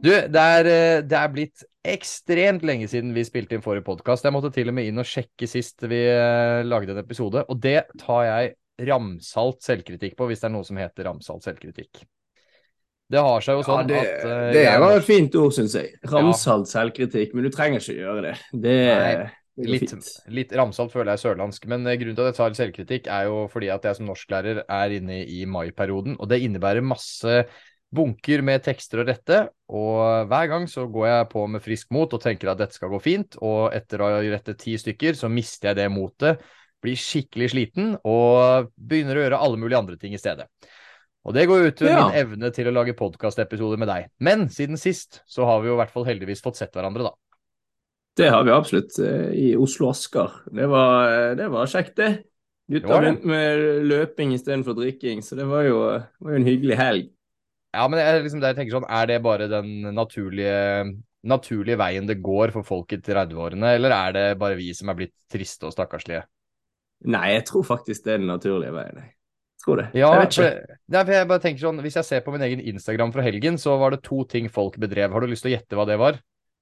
Du, det er blitt ekstremt lenge siden vi spilte inn forrige podcast. Jeg måtte til og med inn og sjekke sist vi lagde en episode, og det tar jeg ramsalt selvkritikk på, hvis det er noe som heter ramsalt selvkritikk. Det har seg jo Ja, sånn at det jeg er var et norsk. fint ord, synes jeg. Ja, Ramsalt selvkritikk, men du trenger ikke gjøre det. nei, Det går litt, fint. litt ramsalt føler jeg sørlandsk, men grunnen til at jeg tar selvkritikk er jo fordi at jeg som norsklærer er inne i mai-perioden, og det innebærer masse bunker med tekster å rette, og hver gang så går jeg på med frisk mot og tenker at dette skal gå fint, og etter å ha rettet 10 stykker så mister jeg det motet, blir skikkelig sliten og begynner å gjøre alle mulige andre ting i stedet. Og det går ut til min Ja, evne til å lage podcast-episoder med deg. Men siden sist så har vi jo i hvert fall heldigvis fått sett hverandre da. det har vi absolutt i Oslo Asker. Det var kjekt, det. Det Gutta var det. begynte med løping i stedet for drikking, så det var jo en hyggelig helg. Ja, men jeg, liksom, der tenker sånn, er det bare den naturlige veien det går for folk i 30-årene, eller er det bare vi som er blitt triste og stakkarslige? Nei, jeg tror faktisk det er den naturlige veien. Jeg tror det. Ja, Jeg vet for, ikke. ja, for jeg bare tenker sånn, hvis jeg ser på min egen Instagram fra helgen, så var det 2 ting folk bedrev. Har du lyst til å gjette hva det var?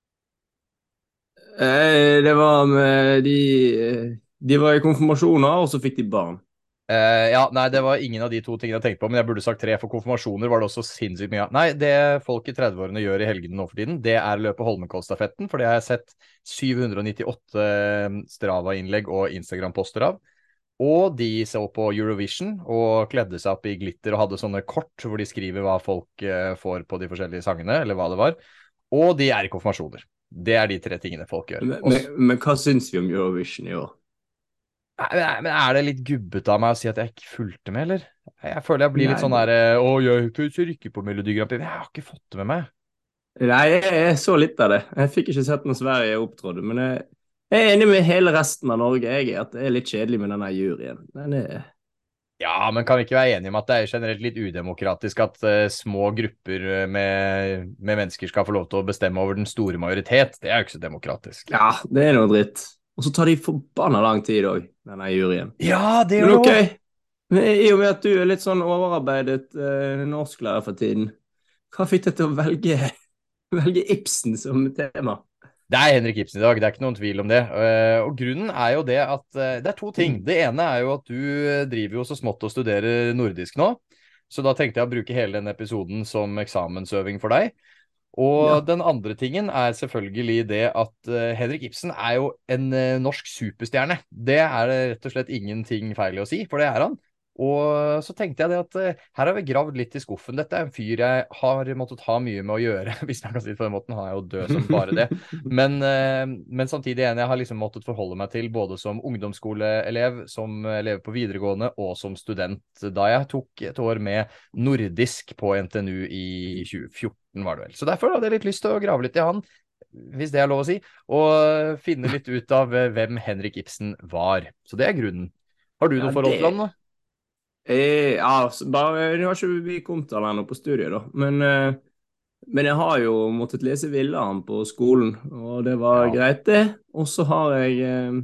Det var med de var i konfirmasjoner, og så fikk de barn. Ja, nei, det var ingen av de 2 tingene jeg tenkte på, men jeg burde sagt 3, for konfirmasjoner var det også sinnssykt mye av. Nei, det folk i 30-årene gjør i helgene nå for tiden, det er løpe Holmenkollstafetten, for det har jeg sett 798 Strava-innlegg og Instagram-poster av. Og de så på Eurovision og kledde seg opp i glitter og hadde sånne kort hvor de skriver hva folk får på de forskjellige sangene, eller hva det var. Og de er i konfirmasjoner. Det er de 3 tingene folk gjør. Men hva syns vi om Eurovision i år? Men er det litt gubbete av meg å si at jeg ikke fulgte med, eller? Jeg føler jeg blir litt Nei, sånn der, å, jeg tør ikke på Melodi Grand Prix. Jeg har ikke fått det med meg. jeg så litt av det. Jeg fikk ikke sett når Sverige opptrådde, men jeg er enig med hele resten av Norge, jeg, i at det er litt kjedelig med denne juryen. Ja, men kan vi ikke være enige om at det er generelt litt udemokratisk at små grupper med mennesker skal få lov til å bestemme over den store majoritet? Det er jo ikke så demokratisk. Ja, det er noe dritt. Og så tar de forbanna lang tid òg, denne juryen. Ja, det gjør Men det OK, også. men i og med at du er litt sånn overarbeidet norsklærer for tiden, hva fikk deg til å velge Ibsen som tema? Det er Henrik Ibsen i dag, det er ikke noen tvil om det. Og grunnen er jo det at det er 2 ting. Det ene er jo at du driver jo så smått og studerer nordisk nå, så da tenkte jeg å bruke hele denne episoden som eksamensøving for deg. Og Ja. den andre tingen er selvfølgelig det at Henrik Ibsen er jo en norsk superstjerne. Det er det rett og slett ingenting feil i å si, for det er han. Og så tenkte jeg det at her har vi gravd litt i skuffen. Dette er en fyr jeg har måttet ha mye med å gjøre, hvis jeg kan si det på den måten. Han er jo død som bare det. Men samtidig en jeg har liksom måttet forholde meg til både som ungdomsskoleelev, som elev på videregående og som student, da jeg tok et år med nordisk på NTNU i 2014 var det vel. Så derfor hadde jeg litt lyst til å grave litt i han, hvis det er lov å si, og finne litt ut av hvem Henrik Ibsen var. Så det er grunnen. Har du Ja, noe forhold til han nå? Ja, nå har ikke vi kommet til den ennå på studiet, da. Men jeg har jo måttet lese Villaren på skolen, og det var Ja. greit, det. Og så har jeg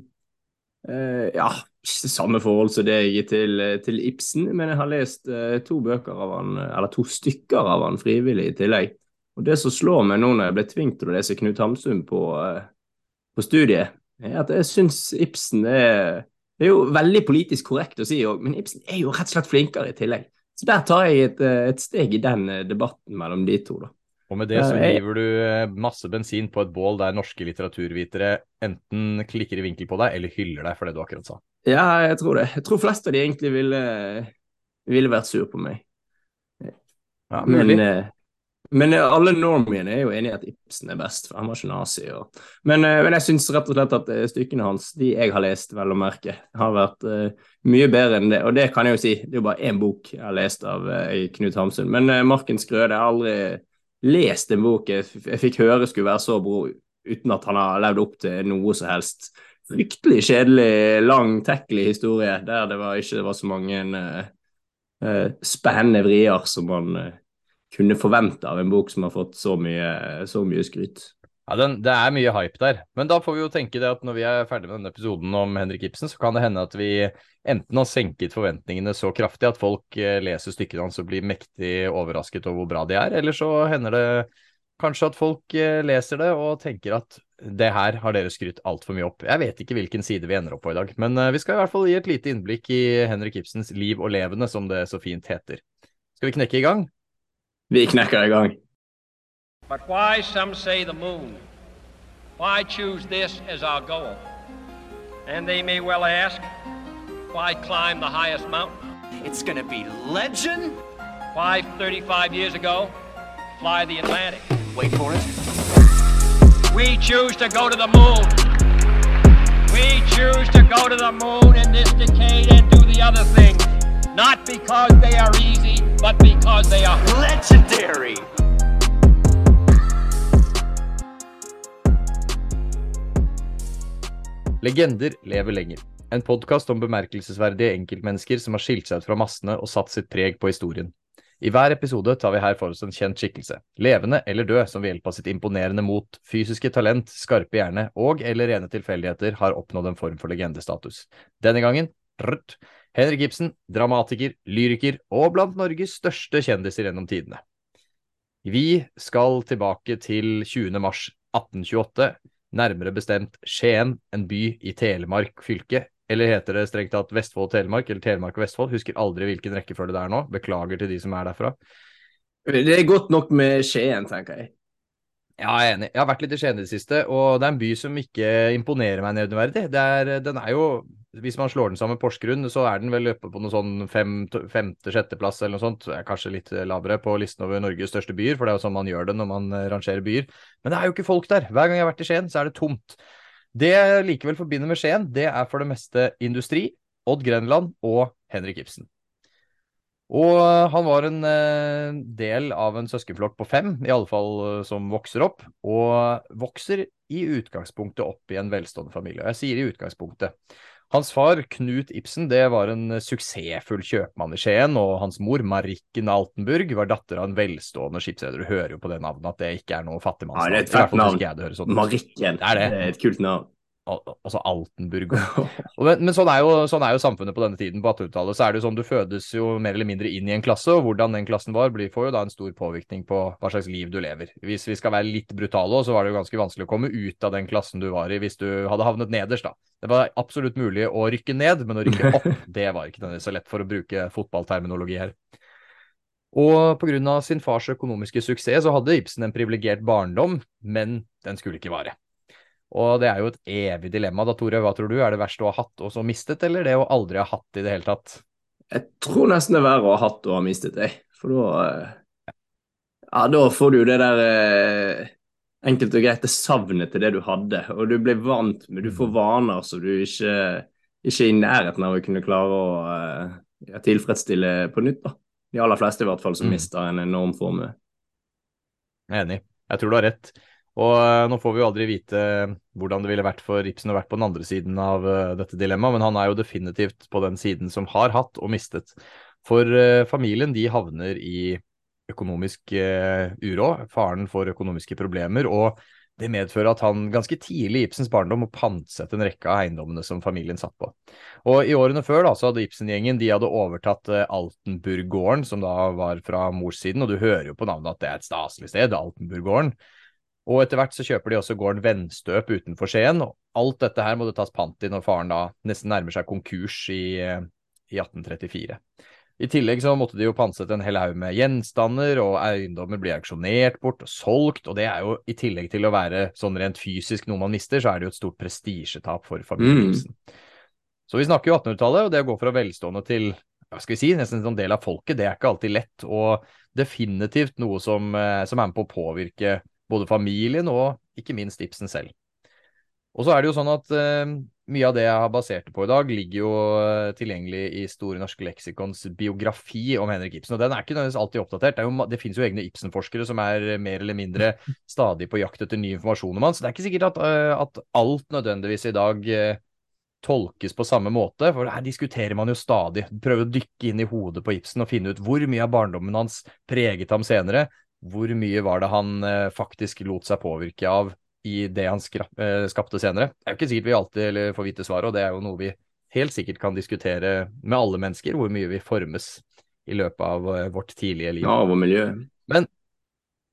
ja, ikke samme forhold som deg til Ibsen, men jeg har lest 2 bøker av han, eller 2 stykker av han frivillig i tillegg. Og det som slår meg nå når jeg ble tvunget til å lese Knut Hamsun på studiet, er at jeg syns Ibsen det er jo veldig politisk korrekt å si òg, men Ibsen er jo rett og slett flinkere i tillegg. Så der tar jeg et steg i den debatten mellom de 2, da. Og med det så Jeg, hiver du masse bensin på et bål der norske litteraturvitere enten klikker i vinkel på deg, eller hyller deg for det du akkurat sa. ja, jeg tror det. Jeg tror flest av de egentlig ville vært sur på meg. Ja, Men, mulig. men alle normiene er jo enige i at Ibsen er best, for han var ikke nazi. Men jeg syns rett og slett at stykkene hans, de jeg har lest, vel å merke, har vært mye bedre enn det. Og det kan jeg jo si, det er jo bare én bok jeg har lest av Knut Hamsun. Men Marken Skrøde, jeg har aldri lest en bok jeg fikk høre skulle være så bra, uten at han har levd opp til noe som helst. Fryktelig kjedelig, lang, tekkelig historie, der ikke var så mange spennende vrier som man kunne forvente av en bok som har fått så mye skryt. Ja, det er mye hype der. Men da får vi jo tenke det at når vi er ferdig med denne episoden om Henrik Ibsen, så kan det hende at vi enten har senket forventningene så kraftig at folk leser stykkene hans og blir mektig overrasket over hvor bra de er, eller så hender det kanskje at folk leser det og tenker at det her har dere skrytt alt for mye opp. Jeg vet ikke hvilken side vi ender opp på i dag, men vi skal i hvert fall gi et lite innblikk i Henrik Ibsens liv og levende, som det så fint heter. Skal vi knekke i gang? Vi knekker i gang. But why, some say, the moon? Why choose this as our goal? And they may well ask, why climb the highest mountain? It's gonna be legend. Why, 35 years ago, fly the Atlantic? Wait for it. We choose to go to the moon. We choose to go to the moon in this decade and do the other things. Not because they are easy, but because they are Legendary. Legender lever lenger. En podcast om bemerkelsesverdige enkeltmennesker som har skilt seg ut fra massene og satt sitt preg på historien. I hver episode tar vi her for oss en kjent skikkelse, levende eller død, som ved hjelp av sitt imponerende mot, fysiske talent, skarpe hjerne og eller rene tilfeldigheter har oppnådd en form for legendestatus. Denne gangen, Henrik Ibsen, dramatiker, lyriker og blant Norges største kjendiser gjennom tidene. Vi skal tilbake til 20. mars 1828, nærmere bestemt Skien, en by i Telemark fylke, eller heter det strengt tatt Vestfold og Telemark, eller Telemark og Vestfold, husker aldri hvilken rekkefølge det er nå, beklager til de som er derfra. Det er godt nok med Skien, tenker jeg. Ja, jeg er enig. Jeg har vært litt i Skien i det siste, og det er en by som ikke imponerer meg nevneverdig. Den er jo, hvis man slår den sammen med Porsgrunn, så er den vel oppe på noe sånn femte-sjette plass eller noe sånt, kanskje litt lavere på listen over Norges største byer, for det er jo sånn man gjør det når man rangerer byer. Men det er jo ikke folk der. Hver gang jeg har vært i Skien, så er det tomt. Det jeg likevel forbinder med Skien, det er for det meste industri, Odd Grenland og Henrik Ibsen. Og han var en del av en søskenflokk på 5, i alle fall som vokser opp, og vokser i utgangspunktet opp i en velstående familie. Og jeg sier i utgangspunktet. Hans far, Knut Ibsen, det var en suksessfull kjøpmann i Skien, og hans mor, Marikken Altenburg, var datter av en velstående skipsreder. Du hører jo på det navnet at det ikke er noe fattigmannsnavn. Ja, det er et fett navn. Sånn. Marikken, det er et kult navn. Altså Altenburg. Men sånn er jo samfunnet på denne tiden på 1800-tallet. Så er det jo sånn, du fødes jo mer eller mindre inn i en klasse, og hvordan den klassen var, får jo da en stor påvirkning på hva slags liv du lever. Hvis vi skal være litt brutale, så var det jo ganske vanskelig å komme ut av den klassen du var i hvis du hadde havnet nederst da. Det var absolutt mulig å rykke ned, men å rykke opp, det var ikke så lett, for å bruke fotballterminologi her. Og på grunn av sin fars økonomiske suksess så hadde Ibsen en privilegert barndom, men den skulle ikke vare. Og det er jo et evig dilemma da, Tore. Hva tror du? Er det verst å ha hatt og så mistet, eller det å aldri ha hatt i det hele tatt? Jeg tror nesten det er verre å ha hatt og ha mistet det. For da får du jo det der enkelt og greit det savnet til det du hadde. Og du blir vant med, du får vaner så du ikke er i nærheten av å kunne klare å tilfredsstille på nytt da. De aller fleste i hvert fall som mister en enorm formue. Jeg er enig. Jeg tror du har rett. Og nå får vi jo aldri vite hvordan det ville vært for Ibsen å vært på den andre siden av dette dilemmaet, men han er jo definitivt på den siden som har hatt og mistet. For familien, de havner i økonomisk uro, faren får økonomiske problemer, og det medfører at han ganske tidlig i Ibsens barndom må pantsette en rekke av eiendommene som familien satt på. Og i årene før da, så hadde Ibsen-gjengen, de hadde overtatt Altenburg-gården, som da var fra morssiden, og du hører jo på navnet at det er et staselig sted, Altenburg-gården. Og etter hvert så kjøper de også gården Vennstøp utenfor Skien, og alt dette her må det tas pant i når faren da nesten nærmer seg konkurs i 1834. I tillegg så måtte de jo pantsette en hel haug med gjenstander, og eiendommer blir auksjonert bort og solgt, og det er jo i tillegg til å være sånn rent fysisk noe man mister, så er det jo et stort prestisjetap for familien Ibsen. Så vi snakker jo 1800-tallet, og det å gå fra velstående til, hva skal vi si, nesten en sånn del av folket, det er ikke alltid lett, og definitivt noe som er med på å påvirke både familien og ikke minst Ibsen selv. Og så er det jo sånn at mye av det jeg har basert på i dag ligger jo tilgjengelig i Store norske leksikons biografi om Henrik Ibsen, og den er ikke nødvendigvis alltid oppdatert. Det finnes jo egne Ibsen-forskere som er mer eller mindre stadig på jakt etter ny informasjon om han, så det er ikke sikkert at alt nødvendigvis i dag tolkes på samme måte, for her diskuterer man jo stadig, prøver å dykke inn i hodet på Ibsen og finne ut hvor mye av barndommen hans preget ham senere. Hvor mye var det han faktisk lot seg påvirke av i det han skapte senere? Det er jo ikke sikkert vi alltid får vite svaret, og det er jo noe vi helt sikkert kan diskutere med alle mennesker, hvor mye vi formes i løpet av vårt tidlige liv. Ja, vår miljø.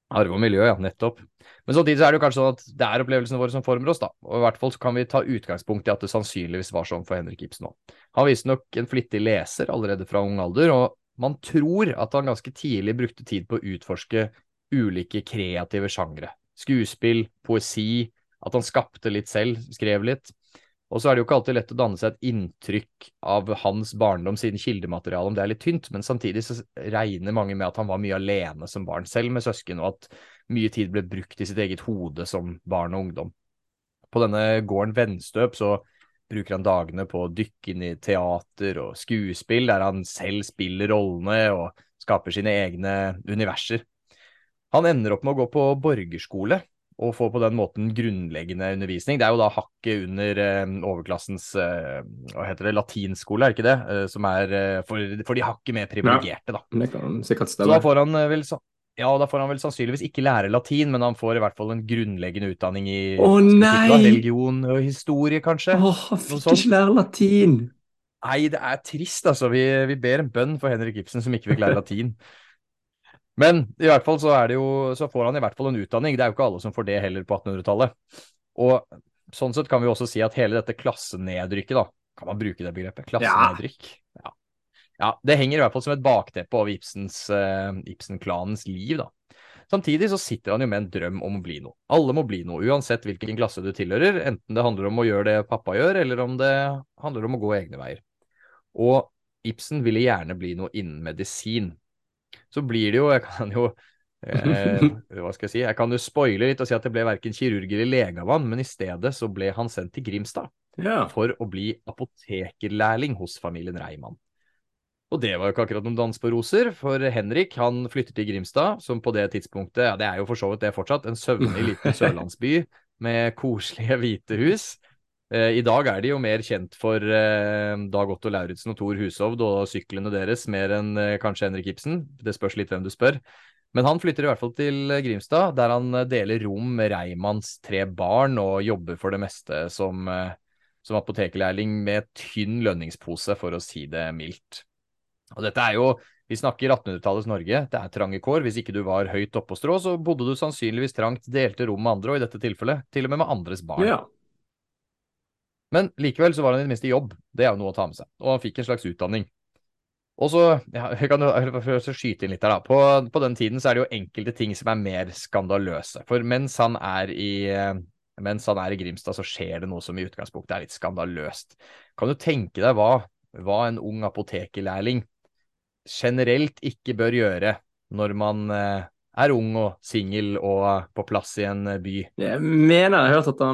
Arve og miljø, ja, nettopp. Men samtidig så er det jo kanskje sånn at det er opplevelsene våre som former oss, da. Og i hvert fall så kan vi ta utgangspunkt i at det sannsynligvis var sånn for Henrik Ibsen også. Han viste nok en flittig leser allerede fra ung alder, og man tror at han ganske tidlig brukte tid på å utforske ulike kreative sjangre. Skuespill, poesi, at han skapte litt selv, skrev litt. Og så er det jo ikke alltid lett å danne seg et inntrykk av hans barndom siden kildematerialet om det er litt tynt, men samtidig så regner mange med at han var mye alene som barn, selv med søsken, og at mye tid ble brukt i sitt eget hode som barn og ungdom. På denne gården Vennstøp så bruker han dagene på å dykke inn i teater og skuespill, der han selv spiller rollene og skaper sine egne universer. Han ender opp med å gå på borgerskole, og få på den måten grunnleggende undervisning. Det er jo da hakket under overklassens, hva heter det, latinskole, er det ikke det? Som er for de hakket mer privilegerte, da. Det kan sikkert Så stemme. da får han vel, da får han vel sannsynligvis ikke lære latin, men han får i hvert fall en grunnleggende utdanning i nei! religion og historie, kanskje. Han fikk ikke lære latin. Nei, det er trist, altså. Vi ber en bønn for Henrik Ibsen som ikke fikk lære latin. Men i hvert fall så får han i hvert fall en utdanning. Det er jo ikke alle som får det heller på 1800-tallet. Og sånn sett kan vi også si at hele dette klassenedrykket, da, kan man bruke det begrepet? Klassenedrykk? Ja, det henger i hvert fall som et bakteppe av Ibsen-klanens liv, da. Samtidig så sitter han jo med en drøm om å bli noe. Alle må bli noe, uansett hvilken klasse du tilhører, enten det handler om å gjøre det pappa gjør, eller om det handler om å gå egne veier. Og Ibsen ville gjerne bli noe innen medisin. Så blir det jo, jeg kan jo jeg kan jo spoile litt og si at det ble hverken kirurg eller lege av han, men i stedet så ble han sendt til Grimstad for å bli apotekerlærling hos familien Reimann. Og det var jo ikke akkurat noen dans på roser, for Henrik, han flyttet til Grimstad, som på det tidspunktet, ja, det er jo for så vidt det fortsatt, en søvnig liten sørlandsby med koselige hvite hus. I dag er de jo mer kjent for Dag Otto Lauritzen og Thor Hushovd og syklene deres, mer enn kanskje Henrik Ibsen. Det spørs litt hvem du spør. Men han flytter i hvert fall til Grimstad, der han deler rom med Reimanns 3 barn og jobber for det meste som apotekerlærling med tynn lønningspose, for å si det mildt. Og dette er jo, vi snakker 1800-tallets Norge, det er trange kår. Hvis ikke du var høyt oppe på strå, så bodde du sannsynligvis trangt, delte rom med andre, og i dette tilfellet til og med andres barn. Ja. Men likevel så var han i det minste i jobb. Det er jo noe å ta med seg. Og han fikk en slags utdanning. Og så, jeg kan jo skyte inn litt der da. På den tiden så er det jo enkelte ting som er mer skandaløse. For mens han er i Grimstad, så skjer det noe som i utgangspunktet er litt skandaløst. Kan du tenke deg hva en ung apotekerlærling generelt ikke bør gjøre når man er ung og singel og på plass i en by? Jeg mener jeg har hørt at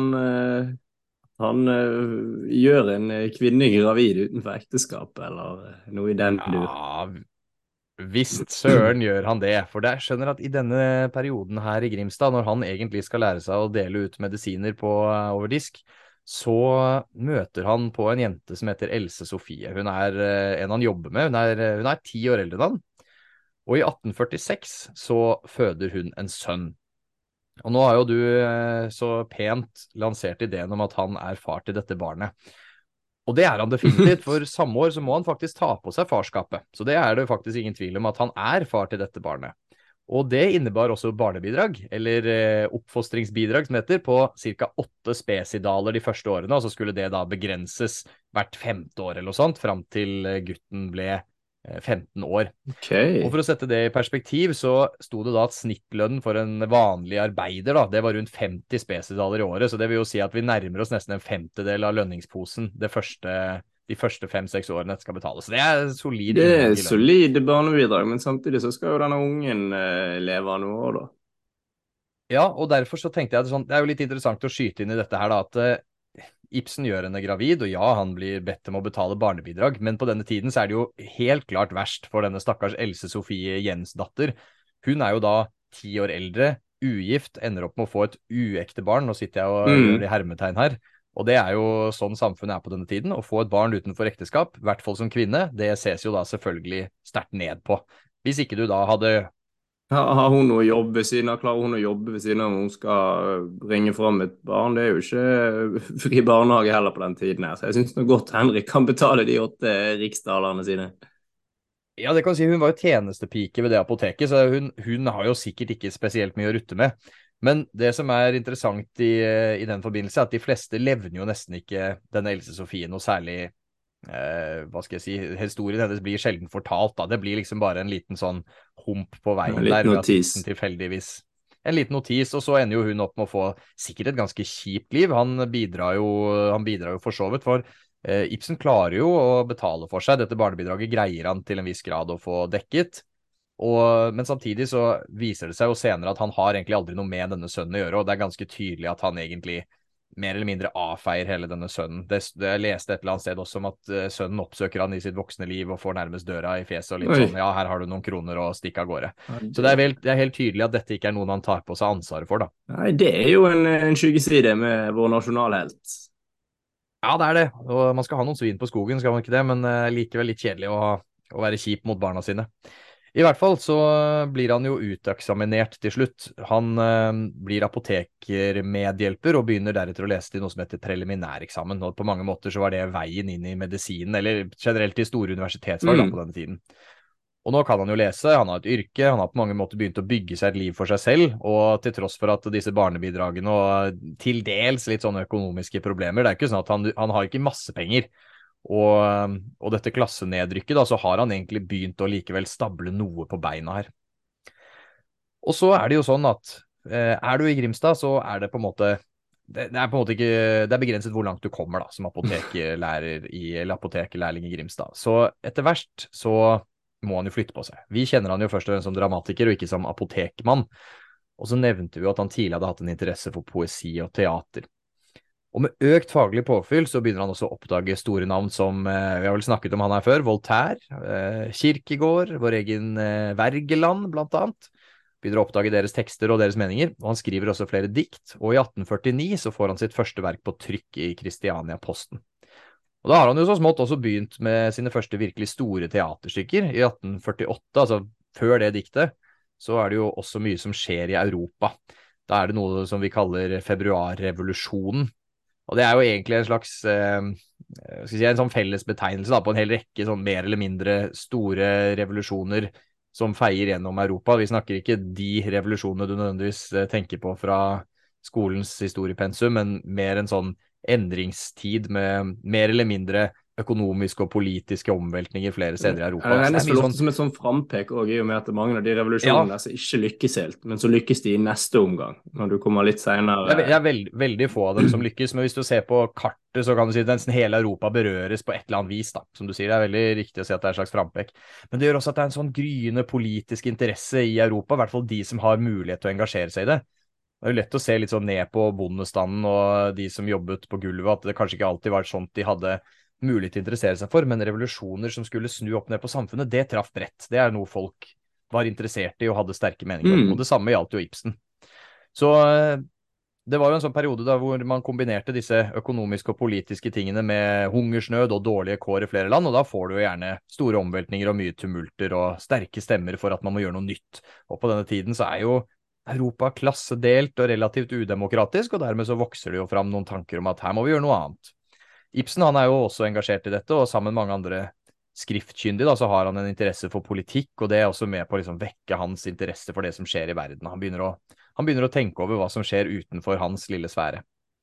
han gjør en kvinne gravid utenfor ekteskap, eller noe i den dur. Ja, visst søren gjør han det, for jeg skjønner at i denne perioden her i Grimstad, når han egentlig skal lære seg å dele ut medisiner over disk, så møter han på en jente som heter Else Sofie. Hun er en han jobber med, hun er 10 år eldre enn han, og i 1846 så føder hun en sønn. Og nå har jo du så pent lansert ideen om at han er far til dette barnet. Og det er han definitivt, for samme år så må han faktisk ta på seg farskapet. Så det er det faktisk ingen tvil om at han er far til dette barnet. Og det innebar også barnebidrag, eller oppfostringsbidrag som heter, på ca. 8 spesidaler de første årene, og så skulle det da begrenses hvert 5. år eller noe sånt, fram til gutten ble 15 år. Okay. Og for å sette det i perspektiv, så sto det da at snittlønnen for en vanlig arbeider da, det var rundt 50 spesidaler i året, så det vil jo si at vi nærmer oss nesten en 1/5 av lønningsposen de første 5-6 årene dette skal betales. Så det er solid. Det er solide barnebidrag, men samtidig så skal jo denne ungen leve av noe år da. Ja, og derfor så tenkte jeg det er jo litt interessant å skyte inn i dette her da, at Ibsen gjør henne gravid, og ja, han blir bedt om å betale barnebidrag, men på denne tiden så er det jo helt klart verst for denne stakkars Else Sofie Jens-datter. Hun er jo da 10 år eldre, ugift, ender opp med å få et uekte barn. Nå sitter jeg og gjør det hermetegn her, og det er jo sånn samfunnet er på denne tiden. Å få et barn utenfor ekteskap, i hvert fall som kvinne, det ses jo da selvfølgelig sterkt ned på. Hvis ikke du da hadde... Har hun noe jobb ved siden av? Klarer hun å jobbe ved siden av når hun skal bringe fram et barn? Det er jo ikke fri barnehage heller på den tiden her, så jeg synes det er godt Henrik kan betale de 8 riksdalerne sine. Ja, det kan du si. Hun var jo tjenestepike ved det apoteket, så hun har jo sikkert ikke spesielt mye å rutte med. Men det som er interessant i den forbindelse, er at de fleste levner jo nesten ikke denne Else Sofie noe særlig, hva skal jeg si, historien hennes blir sjelden fortalt da. Det blir liksom bare en liten sånn hump på veien En liten der, ved at notis. Ibsen tilfeldigvis en liten notis, og så ender jo hun opp med å få sikkert et ganske kjipt liv. Han bidrar jo for så vidt, for Ibsen klarer jo å betale for seg. Dette barnebidraget greier han til en viss grad å få dekket. Men samtidig så viser det seg jo senere at han har egentlig aldri noe med denne sønnen å gjøre, og det er ganske tydelig at han egentlig mer eller mindre avfeier hele denne sønnen. Jeg leste et eller annet sted også om at sønnen oppsøker han i sitt voksne liv og får nærmest døra i fjeset og litt Oi. sånn, ja, her har du noen kroner og stikk av gårde. Så det er helt tydelig at dette ikke er noen han tar på seg ansvaret for da. Nei, det er jo en skyggeside med vår nasjonalhelt. Ja, det er det, og man skal ha noen svin på skogen, skal man ikke det, men likevel litt kjedelig å være kjip mot barna sine. I hvert fall så blir han jo uteksaminert til slutt. Han blir apotekermedhjelper og begynner deretter å lese til noe som heter preliminæreksamen. Og på mange måter så var det veien inn i medisinen, eller generelt i store universitetsfag da, på denne tiden. Og nå kan han jo lese, han har et yrke, han har på mange måter begynt å bygge seg et liv for seg selv, og til tross for at disse barnebidragene og til dels litt sånne økonomiske problemer, det er ikke sånn at han har ikke masse penger. Og dette klassenedrykket da, så har han egentlig begynt å likevel stable noe på beina her. Og så er det jo sånn at er du i Grimstad, så er det på en måte det er på en måte ikke, det er begrenset hvor langt du kommer da, som apotekerlærling i Grimstad. Så etter verst så må han jo flytte på seg. Vi kjenner han jo først og fremst som dramatiker og ikke som apotekmann. Og så nevnte vi at han tidligere hadde hatt en interesse for poesi og teater. Og med økt faglig påfyll så begynner han også å oppdage store navn som, vi har vel snakket om han her før, Voltaire, Kierkegaard, vår egen Wergeland blant annet. Begynner å oppdage deres tekster og deres meninger, og han skriver også flere dikt, og i 1849 så får han sitt første verk på trykk i Kristiania-Posten. Og da har han jo så smått også begynt med sine første virkelig store teaterstykker. I 1848, altså før det diktet, så er det jo også mye som skjer i Europa. Da er det noe som vi kaller februarrevolusjonen. Og det er jo egentlig en slags skal si, en sånn felles betegnelse da, på en hel rekke sånn mer eller mindre store revolusjoner som feier gjennom Europa. Vi snakker ikke de revolusjonene du nødvendigvis tenker på fra skolens historiepensum, men mer en sånn endringstid med mer eller mindre økonomiske og politiske omveltninger flere steder i Europa. Det er nesten sånn... som et sånn frampek også, i og med at mange av de revolusjonene som ikke lykkes helt, men så lykkes de i neste omgang, når du kommer litt senere. Det er veldig få av dem som lykkes, men hvis du ser på kartet, så kan du si at nesten hele Europa berøres på et eller annet vis, da. Som du sier, det er veldig riktig å si at det er en slags frampek. Men det gjør også at det er en sånn gryende politisk interesse i Europa, i hvert fall de som har mulighet til å engasjere seg i det. Det er jo lett å se litt sånn ned på bondestanden og de som jobbet på gulvet, at det kanskje ikke alltid var sånt de hadde mulighet til å interessere seg for, men revolusjoner som skulle snu opp ned på samfunnet, det traff bredt. Det er noe folk var interessert i og hadde sterke meninger om, og det samme gjaldt jo Ibsen. Så det var jo en sånn periode da hvor man kombinerte disse økonomiske og politiske tingene med hungersnød og dårlige kår i flere land, og da får du jo gjerne store omveltninger og mye tumulter og sterke stemmer for at man må gjøre noe nytt. Og på denne tiden så er jo Europa klassedelt og relativt udemokratisk, og dermed så vokser det jo fram noen tanker om at her må vi gjøre noe annet. Ibsen han er jo også engasjert i dette, og sammen med mange andre skriftkyndige da, så har han en interesse for politikk, og det er også med på å liksom vekke hans interesse for det som skjer i verden. Han begynner å tenke over hva som skjer utenfor hans lille sfære.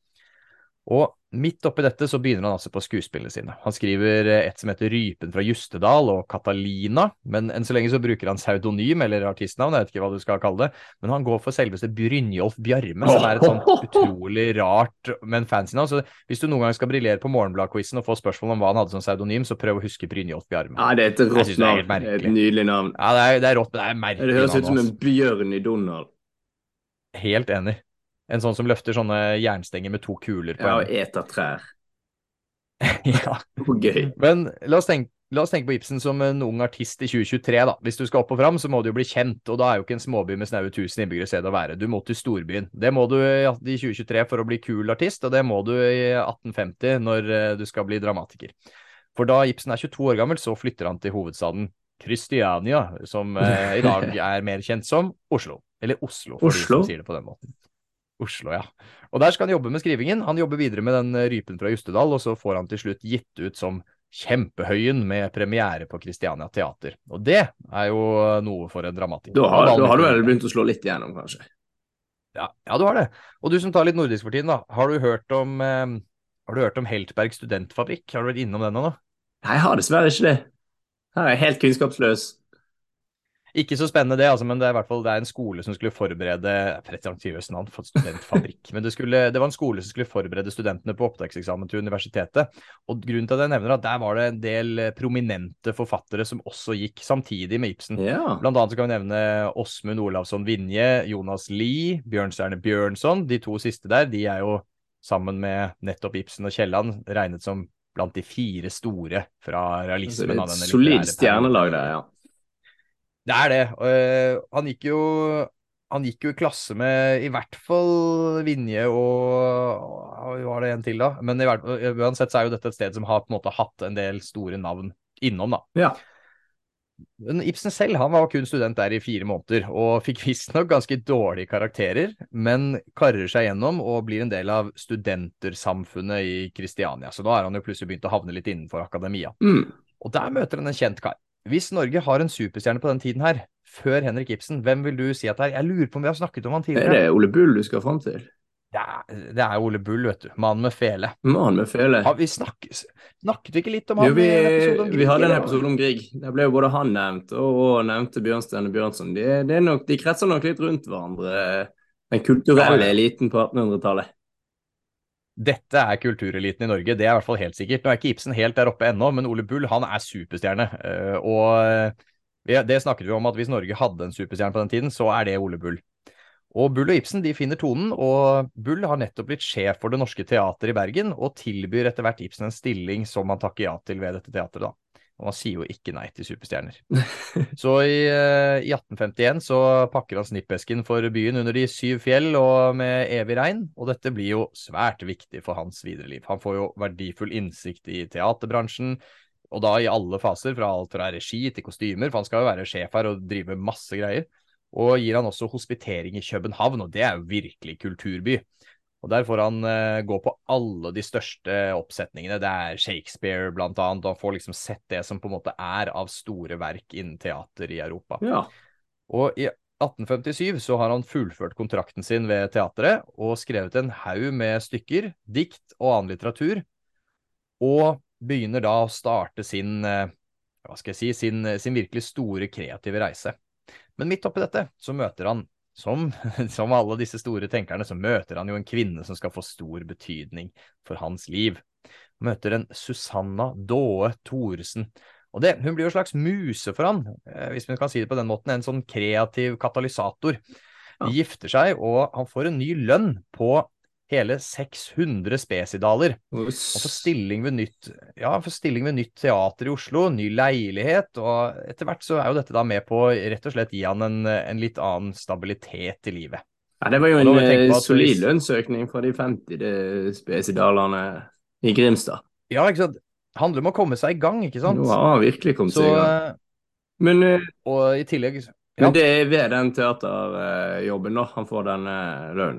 Og midt oppi dette så begynner han altså på skuespillene sine. Han skriver et som heter Rypen fra Justedal og Catalina, men enn så lenge så bruker han pseudonym eller artistnavn, jeg vet ikke hva du skal kalle det, men han går for selveste Brynjolf Bjarme, som er et sånt utrolig rart, men fancy navn. Så hvis du noen gang skal briljere på Morgenbladquizen og få spørsmål om hva han hadde som pseudonym, så prøv å huske Brynjolf Bjarme. Ja, det er et rått navn. Det er et nydelig navn. Ja, det er rått, men det er merkelig. Det høres ut som en bjørn i Donald. Helt enig. En sånn som løfter sånne jernstenger med 2 kuler på. Ja, og eter trær. Ja. Gøy. Men la oss tenke på Ibsen som en ung artist i 2023 da. Hvis du skal opp og fram, så må du jo bli kjent, og da er jo ikke en småby med snaue 1000 innbyggere sted å være. Du må til storbyen. Det må du i 2023 for å bli kul artist, og det må du i 1850 når du skal bli dramatiker. For da Ibsen er 22 år gammel, så flytter han til hovedstaden Kristiania, som i dag er mer kjent som Oslo. Eller Oslo, for de som sier det på den måten. Oslo, ja. Og der skal han jobbe med skrivingen. Han jobber videre med den Rypen fra Justedal, og så får han til slutt gitt ut som Kjempehøyen med premiere på Christiania Teater. Og det jo noe for en dramatiker. Da har du vel Midt-livet. begynt å slå litt igjennom, kanskje. Ja, du har det. Og du som tar litt nordisk for tiden, da. Har du hørt om Heltberg studentfabrikk? Har du vært innom den nå? Nei, jeg har dessverre ikke det. Her er jeg helt kunnskapsløs. Ikke så spennende det, altså, men det er i hvert fall en skole som skulle forberede pretensiøst navn for studentfabrikk. Men det var en skole som skulle forberede studentene på opptakseksamen til universitetet. Og grunnen til at jeg nevner at der var det en del prominente forfattere som også gikk samtidig med Ibsen. Ja. Blant annet så kan vi nevne Åsmund Olavsson Vinje, Jonas Lie, Bjørnstjerne Bjørnson. De to siste der, de jo sammen med nettopp Ibsen og Kielland regnet som blant de 4 store fra realismen. Altså, det et solid stjernelag der, ja. Det det. Han gikk jo i klasse med i hvert fall Vinje og hva var det en til da? Men uansett så jo dette et sted som har på en måte hatt en del store navn innom da. Ja. Men Ibsen selv, han var kun student der i 4 måneder, og fikk visstnok ganske dårlige karakterer, men karrer seg gjennom og blir en del av studentersamfunnet i Kristiania. Så da han jo plutselig begynt å havne litt innenfor akademia. Og der møter han en kjent kar. Hvis Norge har en superstjerne på den tiden her, før Henrik Ibsen, hvem vil du si at det Jeg lurer på om vi har snakket om han tidligere. Det Ole Bull du skal frem til? Det Ole Bull, vet du. Mannen med fele. Mannen med fele. Har vi snakket vi ikke litt om han? Jo, vi hadde en episode om Grieg. Der ble jo både han nevnt, og nevnte Bjørnstjerne Bjørnson. De kretser nok litt rundt hverandre, den kulturelle eliten på 1800-tallet. Dette kultureliten i Norge, det i hvert fall helt sikkert. Nå ikke Ibsen helt der oppe ennå, men Ole Bull, han superstjerne. Og det snakket vi om at hvis Norge hadde en superstjerne på den tiden, så det Ole Bull. Og Bull og Ibsen, de finner tonen, og Bull har nettopp blitt sjef for Det Norske Teater i Bergen, og tilbyr etter hvert Ibsen en stilling som han takker ja til ved dette teateret da. Og han sier jo ikke nei til superstjerner. Så i 1851 så pakker han snippesken for byen under de 7 fjell og med evig regn, og dette blir jo svært viktig for hans videre liv. Han får jo verdifull innsikt i teaterbransjen, og da i alle faser, fra alt fra regi til kostymer, for han skal jo være sjef her og drive masse greier, og gir han også hospitering i København, og det jo virkelig kulturby. Og der får han gå på alle de største oppsetningene. Det Shakespeare blant annet, og han får liksom sett det som på en måte av store verk innen teater i Europa. Ja. Og i 1857 så har han fullført kontrakten sin ved teateret, og skrevet en haug med stykker, dikt og annen litteratur, og begynner da å starte sin virkelig store kreative reise. Men midt oppi dette så møter han som alle disse store tenkerne, så møter han jo en kvinne som skal få stor betydning for hans liv. Han møter en Susanna Daae Thoresen. Og hun blir jo en slags muse for han, hvis man kan si det på den måten, en sånn kreativ katalysator. De gifter seg, og han får en ny lønn på hele 600 spesidaler. Og for stilling ved nytt teater i Oslo, ny leilighet, og etter hvert så jo dette da med på rett og slett gi han en litt annen stabilitet i livet. Ja, det var jo en solid lønnsøkning fra de 50 spesidalerne i Grimstad. Ja, ikke sant? Det handler om å komme seg i gang, ikke sant? Nå har han virkelig kommet seg i gang. Men, og i tillegg... Ja. Men det ved den teaterjobben da, han får den lønnen.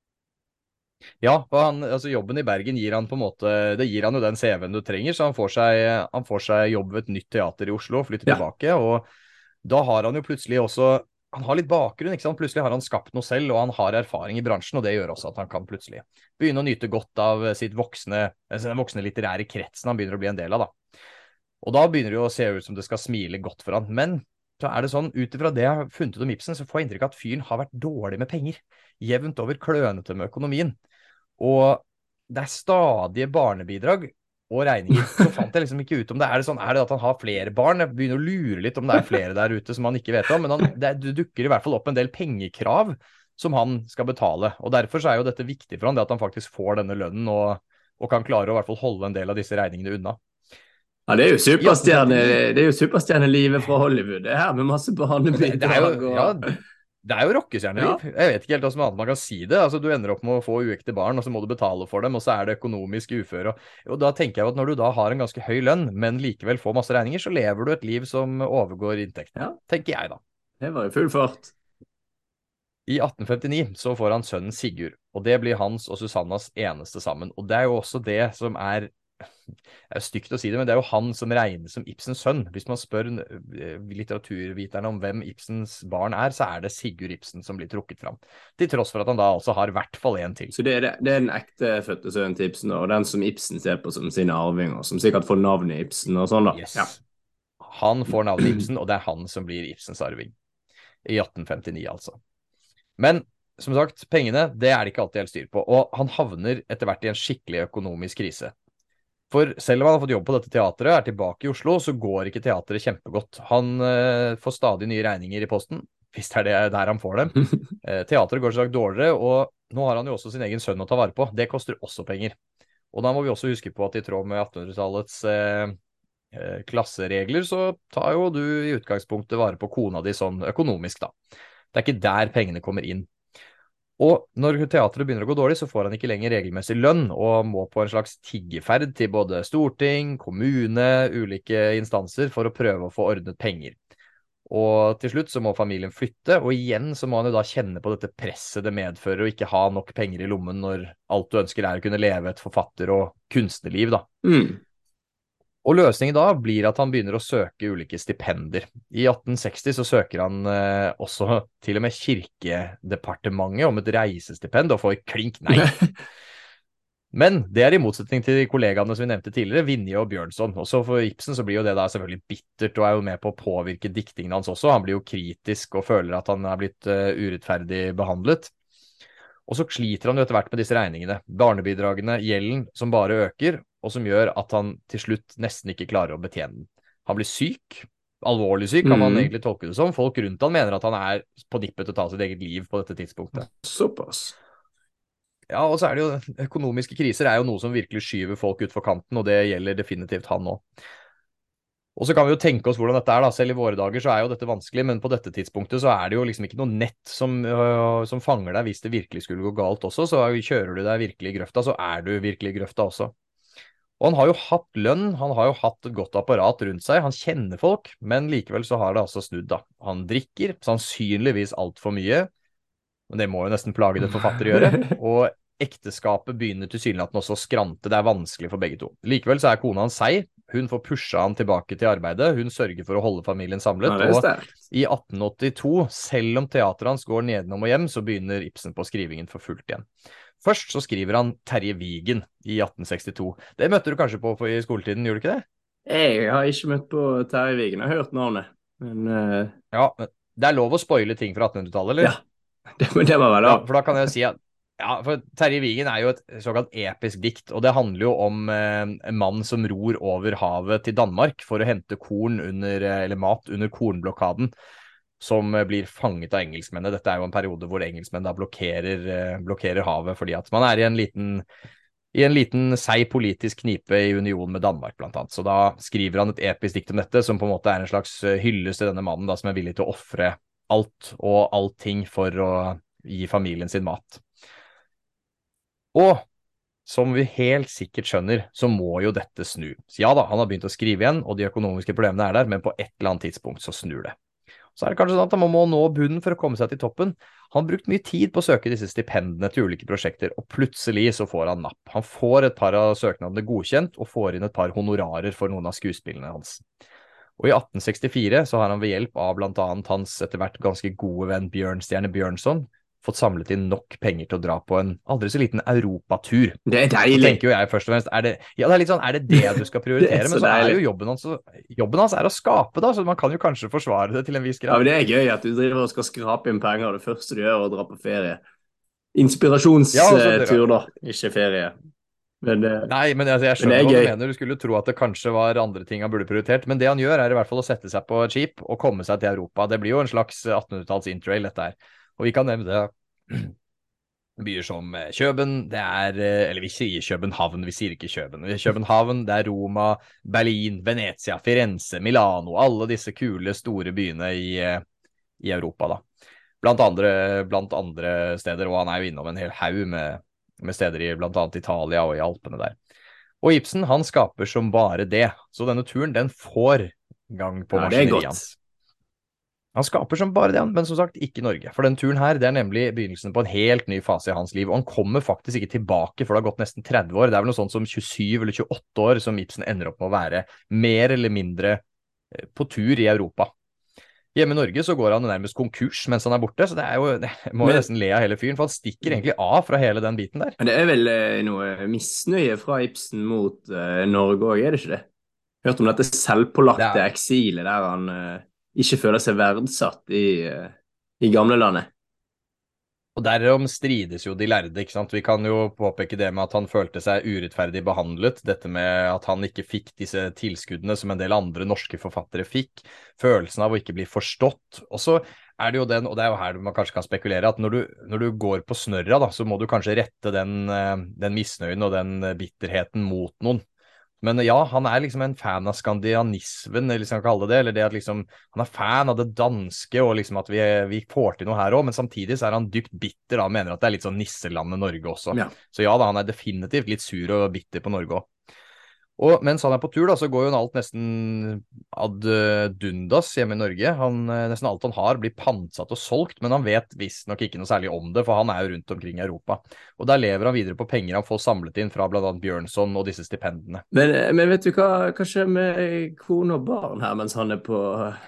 Ja, for jobben i Bergen gir han på en måte, det gir han jo den CV-en du trenger, så han får seg jobb ved et nytt teater i Oslo, flytter tilbake, og da har han jo plutselig også, han har litt bakgrunn, ikke sant? Plutselig har han skapt noe selv, og han har erfaring i bransjen, og det gjør også at han kan plutselig begynne å nyte godt av den voksne litterære kretsen han begynner å bli en del av da. Og da begynner det jo å se ut som det skal smile godt for han, men så det sånn, utifra det jeg har funnet ut om Ibsen, så får jeg inntrykk av at fyren har vært dårlig med penger, jevnt over klønete med økonomien. Og det stadige barnebidrag og regninger, så fant jeg liksom ikke ut om det sånn, det at han har flere barn? Jeg begynner å lure litt om det flere der ute som han ikke vet om, men det dukker i hvert fall opp en del pengekrav som han skal betale, og derfor så jo dette viktig for han, det at han faktisk får denne lønnen og kan klare å i hvert fall holde en del av disse regningene unna. Ja, det jo superstjernelivet fra Hollywood, det her med masse barnebidrag. Det jo rockestjerneliv. Ja. Jeg vet ikke helt hvordan annet man kan si det. Altså, du ender opp med å få uekte barn, og så må du betale for dem, og så det økonomisk uføre. Og da tenker jeg at når du da har en ganske høy lønn, men likevel får masse regninger, så lever du et liv som overgår inntekten. Ja. Tenker jeg da. Det var jo full fart. I 1859 så får han sønnen Sigurd, og det blir hans og Susannas eneste sammen. Og det jo også det som det er jo stygt å si det, men det er jo han som regnes som Ibsens sønn. Hvis man spør litteraturviterne om hvem Ibsens barn så det Sigurd Ibsen som blir trukket fram. Til tross for at han da også har i hvert fall en til. Så det er den ekte fødte sønnen til Ibsen, og den som Ibsen ser på som sine arvinger, som sikkert får navnet Ibsen og sånn da. Yes. Ja. Han får navnet Ibsen, og det er han som blir Ibsens arving. I 1859 altså. Men som sagt, pengene, det det ikke alltid helt styr på, og han havner etter hvert i en skikkelig økonomisk krise. For selv om han har fått jobb på dette teateret, tilbake i Oslo, så går ikke teateret kjempegodt. Han får stadig nye regninger i posten, hvis det det der han får dem. Teateret går så sagt dårligere, og nå har han jo også sin egen sønn å ta vare på. Det koster også penger. Og da må vi også huske på at i tråd med 1800-tallets klasseregler, så tar jo du i utgangspunktet vare på kona di sånn økonomisk da. Det ikke der pengene kommer inn. Og når teateret begynner å gå dårlig, så får han ikke lenger regelmessig lønn, og må på en slags tiggeferd til både storting, kommune, ulike instanser for å prøve å få ordnet penger. Og til slutt så må familien flytte, og igjen så må han jo da kjenne på dette presset det medfører å ikke ha nok penger i lommen når alt du ønsker å kunne leve et forfatter- og kunstnerliv da. Og løsningen da blir at han begynner å søke ulike stipender. I 1860 så søker han også til og med Kirkedepartementet om et reisestipend, og får klink nei. Men det i motsetning til de kollegaene som vi nevnte tidligere, Vinje og Bjørnson. Også for Ibsen så blir jo det da selvfølgelig bittert, og jo med på å påvirke diktingen hans også. Han blir jo kritisk og føler at han blitt urettferdig behandlet. Og så sliter han jo etter hvert med disse regningene. Barnebidragene, gjelden som bare øker, og som gjør at han til slutt nesten ikke klarer å betjene den. Han blir syk, alvorlig syk kan man egentlig tolke det som. Folk rundt han mener at han på nippet til å ta sitt eget liv på dette tidspunktet. Såpass. Ja, og så det jo økonomiske kriser jo noe som virkelig skyver folk ut for kanten, og det gjelder definitivt han nå. Og så kan vi jo tenke oss hvordan dette da. Selv i våre dager så jo dette vanskelig, men på dette tidspunktet så det jo liksom ikke noe nett som fanger deg hvis det virkelig skulle gå galt også, så kjører du deg virkelig i grøfta, så du virkelig i grøfta også. Og han har jo hatt lønn, han har jo hatt et godt apparat rundt seg, han kjenner folk, men likevel så har det altså snudd da. Han drikker, sannsynligvis alt for mye, men det må jo nesten plage det forfatter gjøre, og ekteskapet begynner tilsynelatende også å skrante, det vanskelig for begge to. Likevel så kona hans seig, hun får pusha han tilbake til arbeidet, hun sørger for å holde familien samlet, og i 1882, selv om teateret hans går nedenom og hjem, så begynner Ibsen på skrivingen for fullt igjen. Først så skriver han Terje Vigen i 1862. Det møtte du kanskje på i skoletiden, gjorde du ikke det? Jeg har ikke møtt på Terje Vigen, jeg har hørt navnet. Men, ja, det lov å spoile ting fra 1800-tallet, eller? Ja, det var vel da. Ja, for da kan jeg si at for Terje Vigen jo et såkalt episk dikt, og det handler jo om en mann som ror over havet til Danmark for å hente korn eller mat under kornblokaden, som blir fanget av engelskmennene. Dette jo en periode hvor engelskmenn da blokkerer havet, fordi at man i en liten seig politisk knipe i union med Danmark, blant annet. Så da skriver han et episk dikt om dette, som på en måte en slags hyllest til denne mannen da, som villig til å offre alt og allting for å gi familien sin mat. Og som vi helt sikkert skjønner, så må jo dette snu. Så ja da, han har begynt å skrive igjen, og de økonomiske problemene der, men på et eller annet tidspunkt så snur det. Så det kanskje sånn at han må nå bunnen for å komme seg til toppen. Han har brukt mye tid på å søke disse stipendene til ulike prosjekter, og plutselig så får han napp. Han får et par av søknadene godkjent, og får inn et par honorarer for noen av skuespillene hans. Og i 1864 så har han ved hjelp av blant annet hans etter hvert ganske gode venn Bjørnstjerne Bjørnson, fått samlet inn nok penger til å dra på en aldri så liten europatur. Det deilig. Så tenker jo jeg først og fremst, det litt sånn, det du skal prioritere, men så jo jobben hans å skape da, så man kan jo kanskje forsvare det til en viss grad. Ja, men det gøy at du driver og skal skrape inn penger, det første du gjør å dra på ferie. Inspirasjonstur da, ikke ferie. Men, nei, men jeg skjønner hva du mener, du skulle tro at det kanskje var andre ting han burde prioritert, men det han gjør i hvert fall å sette seg på et skip og komme seg til Europa. Det blir jo en slags 1800-talls interrail dette her. Og vi kan nevne det byer som Køben, eller vi sier København, vi sier ikke Køben. København, det Roma, Berlin, Venezia, Firenze, Milano, alle disse kule, store byene i Europa da. Blant andre steder, og han jo innom en hel haug med steder i blant annet Italia og i Alpene der. Og Ibsen, han skaper som bare det. Så denne turen, den får gang på maskineriet hans. Han skaper som bare det, men som sagt, ikke Norge. For den turen her, det nemlig begynnelsen på en helt ny fase i hans liv, og han kommer faktisk ikke tilbake, for det har gått nesten 30 år. Det vel noe sånt som 27 eller 28 år som Ibsen ender opp med å være mer eller mindre på tur i Europa. Hjemme i Norge så går han nærmest konkurs mens han borte, så det må jo nesten le av hele fyren, for han stikker egentlig av fra hele den biten der. Men det vel noe misnøye fra Ibsen mot Norge også, det ikke det? Hørt om dette selvpålagte eksilet der han ikke føler seg verdsatt i gamlelandet. Og derom strides jo de lærde, ikke sant? Vi kan jo påpeke det med at han følte seg urettferdig behandlet, dette med at han ikke fikk disse tilskuddene som en del andre norske forfattere fikk, følelsen av å ikke bli forstått, og så det jo den, og det jo her man kanskje kan spekulere, at når du går på snørra da, så må du kanskje rette den misnøyen og den bitterheten mot noen. Men ja, han liksom en fan av skandinanismen, eller liksom kalle det, eller det at liksom, han fan av det danske, og liksom at vi får til noe her også, men samtidig så han dypt bitter da, og mener at det litt sånn nisselandet Norge også. Ja. Så ja da, han definitivt litt sur og bitter på Norge også. Og mens han på tur da, så går jo alt nesten ad dundas hjemme i Norge. Nesten alt han har blir pantsatt og solgt, men han vet visst nok ikke noe særlig om det, for han jo rundt omkring i Europa. Og der lever han videre på penger han får samlet inn fra blant annet Bjørnson og disse stipendene. Men vet du hva skjer med kone og barn her, mens han på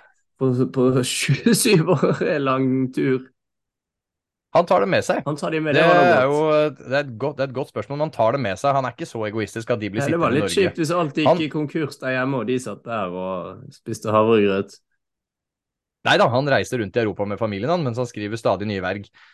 27 år lang tur? Han tar det med seg. Han tar det med, det et godt spørsmål, men han tar det med seg. Han ikke så egoistisk at de blir sittende i Norge. Det var litt kjipt hvis alt gikk i konkurs der hjemme, og de satt der og spiste havregrøt. Neida, han reiser rundt i Europa med familien mens han skriver stadig nye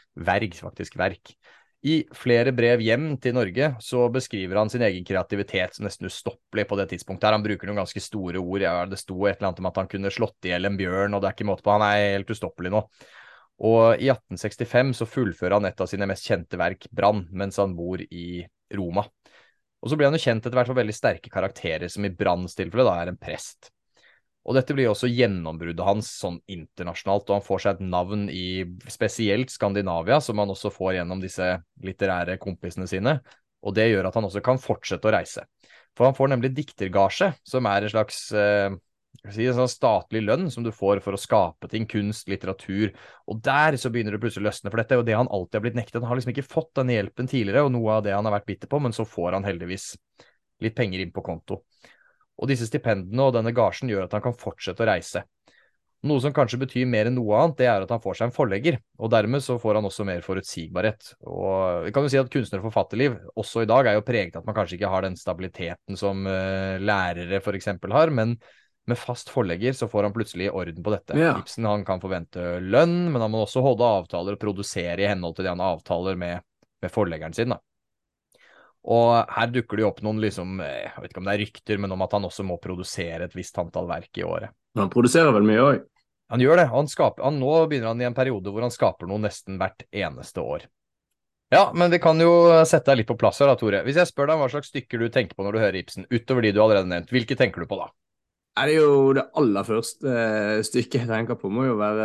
verk. I flere brev hjem til Norge så beskriver han sin egen kreativitet som nesten ustoppelig på det tidspunktet her. Han bruker noen ganske store ord. Ja, det sto et eller annet om at han kunne slått ihjel en bjørn, og det ikke måte på. Han helt ustoppelig nå. Og i 1865 så fullfører han et av sine mest kjente verk, Brann, mens han bor i Roma. Og så blir han jo kjent etter hvert for veldig sterke karakterer, som i Branns tilfelle da en prest. Og dette blir også gjennombruddet hans sånn internasjonalt, og han får seg et navn i spesielt Skandinavia, som han også får gjennom disse litterære kompisene sine, og det gjør at han også kan fortsette å reise. For han får nemlig diktergasje, som en slags en sånn statlig lønn som du får for å skape ting, kunst, litteratur, og der så begynner det plutselig å løsne, for dette jo det han alltid har blitt nektet. Han har liksom ikke fått denne hjelpen tidligere, og noe av det han har vært bitter på, men så får han heldigvis litt penger inn på konto. Og disse stipendene og denne gasjen gjør at han kan fortsette å reise. Noe som kanskje betyr mer enn noe annet, det at han får seg en forlegger, og dermed så får han også mer forutsigbarhet. Og vi kan jo si at kunstner- og forfatterliv også i dag jo preget at man kanskje ikke har den stabiliteten som lærere for eksempel har, men med fast forlegger så får han plutselig orden på dette. Ja. Ibsen han kan forvente lønn, men han må også holde avtaler og produsere i henhold til det han avtaler med forleggeren sin da. Og her dukker det jo opp noen liksom, jeg vet ikke om det rykter, men om at han også må produsere et visst antall verk i året. Men han produserer vel mye også? Han gjør det. Nå begynner han i en periode hvor han skaper noe nesten hvert eneste år. Ja, men vi kan jo sette deg litt på plass her da, Tore. Hvis jeg spør deg hva slags stykker du tenker på når du hører Ibsen, utover de du allerede nevnt, hvilke tenker du på da? Det jo det aller første stykket jeg tenker på, må jo være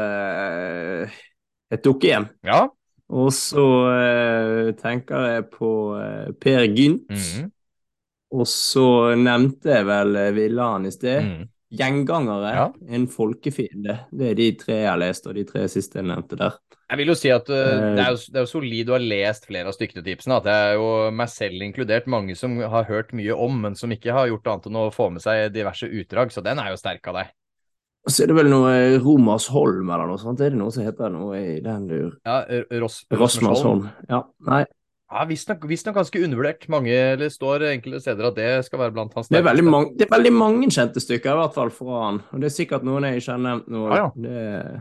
et dukkehjem. Ja. Og så tenker jeg på Per Gynt. Og så nevnte jeg vel Villan i sted. Gjengangere, en folkefiende. Det de tre jeg har lest, og de tre siste jeg nevnte der. Jeg vil jo si at det jo solid du har lest flere av stykkene til Ibsen. Det jo meg selv inkludert mange som har hørt mye om, men som ikke har gjort annet enn å få med seg diverse utdrag, så den jo sterk av deg. Og så det vel noe Romersholm eller noe sånt, det det noe som heter noe i den du... Ja, Rosmersholm. Ja, nei. Ja, visst nok ganske undervurdert. Mange, eller står enkelte steder at det skal være blant hans sterkeste. Det veldig mange kjente stykker, i hvert fall fra han. Og det sikkert noen jeg ikke har nevnt noe. Ja.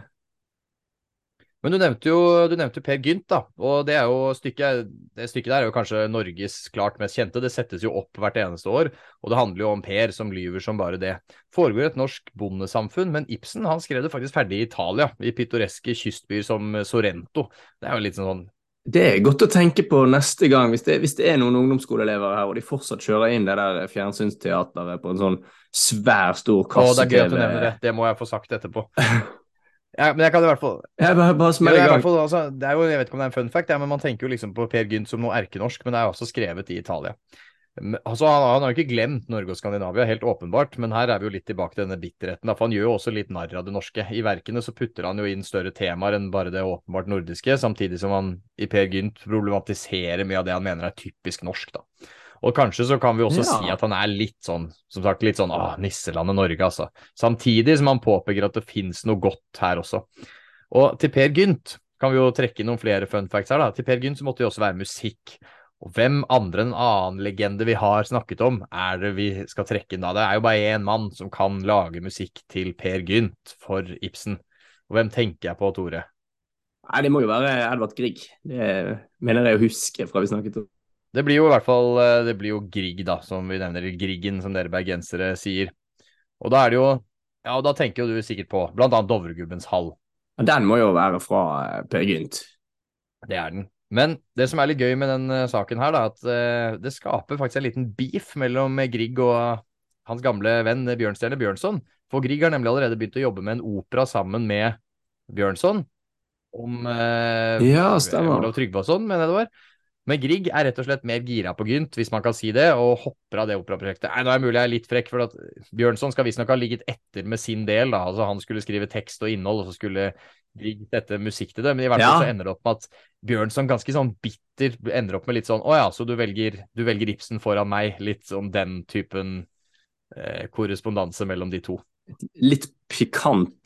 Men du nevnte Per Gynt da, og det jo det stykket der jo kanskje Norges klart mest kjente. Det settes jo opp hvert eneste år, og det handler jo om Per som lyver som bare det. Foregår et norsk bondesamfunn, men Ibsen han skrev det faktisk ferdig i Italia, i pittoreske kystbyer som Sorrento. Det jo litt sånn. Det godt å tenke på neste gang, hvis det noen ungdomsskoleelever her, og de fortsatt kjører inn det der fjernsynsteateret på en sånn svær, stor kasse. Det gøy at du nevner det, det må jeg få sagt etterpå. Ja, men jeg kan i hvert fall bare smelle i gang. Altså, det jo, jeg vet ikke om det en fun fact, men man tenker jo liksom på Per Gynt som noe erkenorsk, men det også skrevet i Italia. Altså, han har jo ikke glemt Norge og Skandinavia, helt åpenbart, men her er vi jo litt tilbake til denne bitterheten, da, for han gjør jo også litt narr av det norske. I verkene så putter han jo inn større temaer enn bare det åpenbart nordiske, samtidig som han i Per Gynt problematiserer mye av det han mener er typisk norsk, da. Og kanskje så kan vi også si at han er litt sånn, som sagt, litt sånn, nisselandet Norge, altså. Samtidig som han påpeker at det finnes noe godt her også. Og til Per Gynt kan vi jo trekke noen flere fun facts her, da. Til Per Gynt så måtte det jo også være musikk. Og hvem andre enn annen legende vi har snakket om, er det vi skal trekke inn da? Det er jo bare en mann som kan lage musikk til Per Gynt for Ibsen. Og hvem tenker jeg på, Tore? Nei, det må jo være Edvard Grieg. Det mener jeg å huske fra vi snakket om. Det blir jo i hvert fall, det blir jo Grieg da, som vi nevner, Griggen, som dere bergensere sier. Og da er det jo, ja, da tenker jo du sikkert på, blant annet Dovregubbens hall. Den må jo være fra Per Gynt. Det er den. Men det som er litt gøy med den saken her, da, at det skaper faktisk en liten beef mellom Grieg og hans gamle venn Bjørnstjerne Bjørnson. For Grieg har nemlig allerede begynt å jobbe med en opera sammen med Bjørnson om Olav Tryggvason, mener jeg det var. Men Grieg er rett og slett mer gira på Gynt, hvis man kan si det, og hopper av det operaprosjektet. Nei, nå er det mulig jeg er litt frekk, for at Bjørnson skal visstnok ha ligget etter med sin del, da. Altså han skulle skrive tekst og innhold, og så skulle Grieg sette musikk til det, men i hvert fall så ender det opp med at Bjørnson ganske sånn bitter ender opp med litt sånn, så du velger Ibsen foran meg, litt om den typen korrespondanse mellom de to. Litt pikant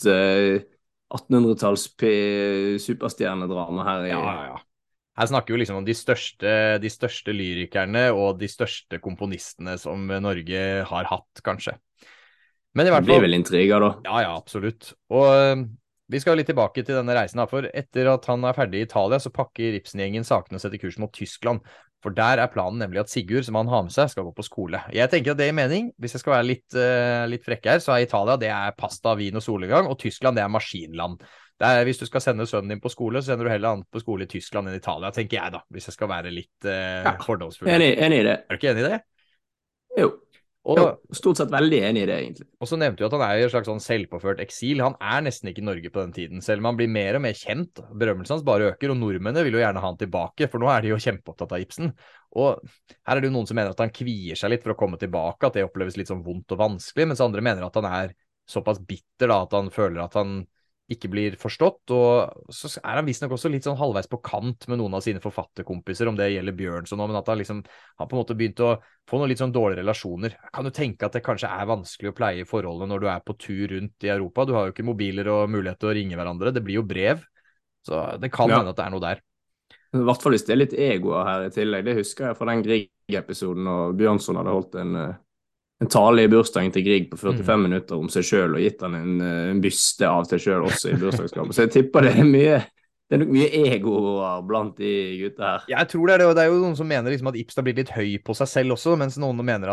1800-talls superstjernedrama her i... Ja. Her snakker vi liksom om de største lyrikerne og de største komponistene som Norge har hatt, kanskje. Men i hvert fall... Det blir vel intriger da. Ja, absolutt. Og vi skal litt tilbake til denne reisen, for etter at han er ferdig i Italia, så pakker Ibsen-gjengen sakene og setter kursen mot Tyskland. For der er planen nemlig at Sigurd, som han har med seg, skal gå på skole. Jeg tenker at det er mening. Hvis jeg skal være litt frekk her, så er Italia, det er pasta, vin og solnedgang, og Tyskland, det er maskinland. Hvis du skal sende sønnen din på skole, så sender du heller han på skole i Tyskland enn Italia, tenker jeg da, hvis jeg skal være litt fordomsfull. Enig i det. Er du ikke enig i det? Jo, stort sett veldig enig i det, egentlig. Og så nevnte du at han er i et slags sånn selvpåført eksil. Han er nesten ikke i Norge på den tiden, selv om han blir mer og mer kjent. Berømmelsen hans bare øker, og nordmennene vil jo gjerne ha han tilbake, for nå er de jo kjempeopptatt av Ibsen. Og her er det jo noen som mener at han kvier seg litt for å komme tilbake, at det oppleves litt sånn vondt og vanskelig, mens andre mener at han er såpass bitter da, at han føler at han ikke blir forstått, og så er han visstnok også litt sånn halvveis på kant med noen av sine forfatterkompiser, om det gjelder Bjørnson, men at han liksom har på en måte begynt å få noen litt sånn dårlige relasjoner. Kan du tenke at det kanskje er vanskelig å pleie forholdene når du er på tur rundt i Europa? Du har jo ikke mobiler og mulighet til å ringe hverandre, det blir jo brev, så det kan hende at det er noe der. I hvert fall hvis det er litt egoer her i tillegg, det husker jeg fra den Grieg-episoden, og Bjørnson hadde holdt en tale i bursdagen til Grieg på 45 minutter om seg selv, og gitt han en byste av seg selv også i bursdagsgaven. Så jeg tipper det er nok mye ego blant de gutta her. Jeg tror det er det, og det er jo noen som mener liksom at Ibsen har blitt litt høy på seg selv også, mens noen mener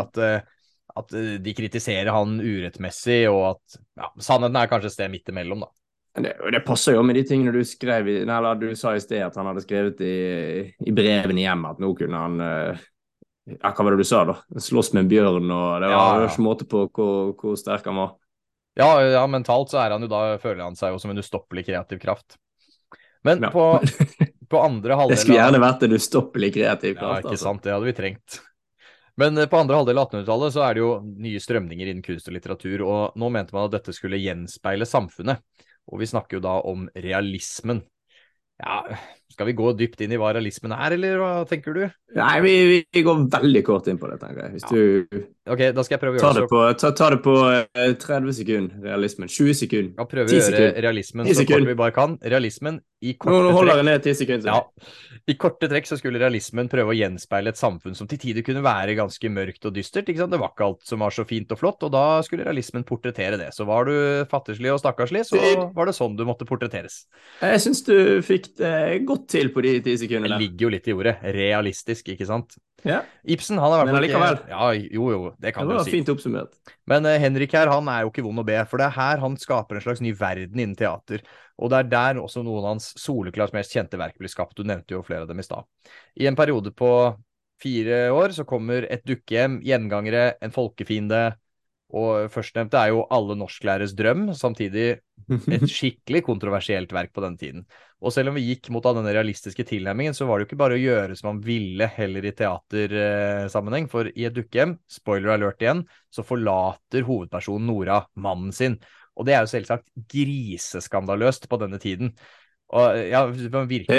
at de kritiserer han urettmessig, og at sannheten er kanskje et sted midt imellom da. Det passer jo med de tingene du skrev eller du sa i sted at han hadde skrevet i brevene hjem, at nå kunne han... hva var det du sa da? Slåss med en bjørn, og det var jo ikke måte på hvor sterk han var. Ja, mentalt så er han jo da, føler han seg jo som en ustoppelig kreativ kraft. Men på andre halvdel... Det skulle gjerne vært en ustoppelig kreativ kraft. Ja, ikke sant, det hadde vi trengt. Men på andre halvdel av 1800-tallet så er det jo nye strømninger innen kunst og litteratur, og nå mente man at dette skulle gjenspeile samfunnet. Og vi snakker jo da om realismen. Ja, skal vi gå dypt inn i hva realismen er, eller hva tenker du? Nei, vi går veldig kort inn på det, tenker jeg. Ok, da skal jeg prøve å gjøre det. Ta det på 30 sekunder, realismen. 20 sekunder. Ja, prøve å gjøre realismen så kort vi bare kan. Realismen i korte trekk. Nå holder jeg ned 10 sekunder. Ja, i korte trekk så skulle realismen prøve å gjenspeile et samfunn som til tider kunne være ganske mørkt og dystert, ikke sant? Det var ikke alt som var så fint og flott, og da skulle realismen portrettere det. Så var du fattigslig og stakkarslig, så var det sånn du måtte portretteres. Jeg synes du fikk det godt til på de 10 sekundene. Det ligger jo litt i ordet. Realistisk, ikke sant? Ja. Ibsen, han har vært likevel. Ja, jo, det kan du si. Det var fint oppsummert. Men Henrik her, han er jo ikke vond å be, for det er her han skaper en slags ny verden innen teater. Og det er der også noen av hans soleklart mest kjente verk blir skapt. Du nevnte jo flere av dem i stad. I en periode på 4 år så kommer Et dukkehjem, Gjengangere, En folkefiende, Og førstnevnte jo alle norsklæreres drøm, samtidig et skikkelig kontroversielt verk på den tiden. Og selv om vi gikk mot denne realistiske tilnærmingen, så var det jo ikke bare å gjøre som man ville heller i teatersammenheng, for i et dukkehjem, spoiler alert igjen, så forlater hovedpersonen Nora mannen sin. Og det jo selvsagt griseskandaløst på denne tiden. Og ja, man virkelig...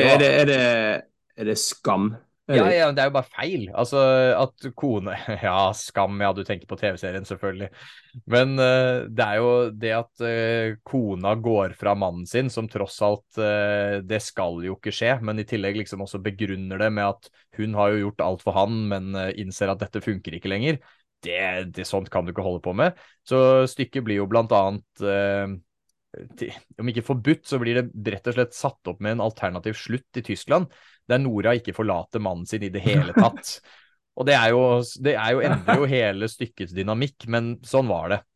Er det skam? Ja, det jo bare feil. Altså, at kone... Ja, skam, ja, du tenker på TV-serien, selvfølgelig. Men det jo det at kona går fra mannen sin, som tross alt, det skal jo ikke skje, men i tillegg liksom også begrunner det med at hun har jo gjort alt for han, men innser at dette funker ikke lenger. Det sånt kan du ikke holde på med. Så stykket blir jo blant annet... om ikke forbudt, så blir det rett og slett satt opp med en alternativ slutt i Tyskland, der Nora ikke forlater mannen sin i det hele tatt. Og det jo endrer jo hele stykkets dynamikk, men sånn var det.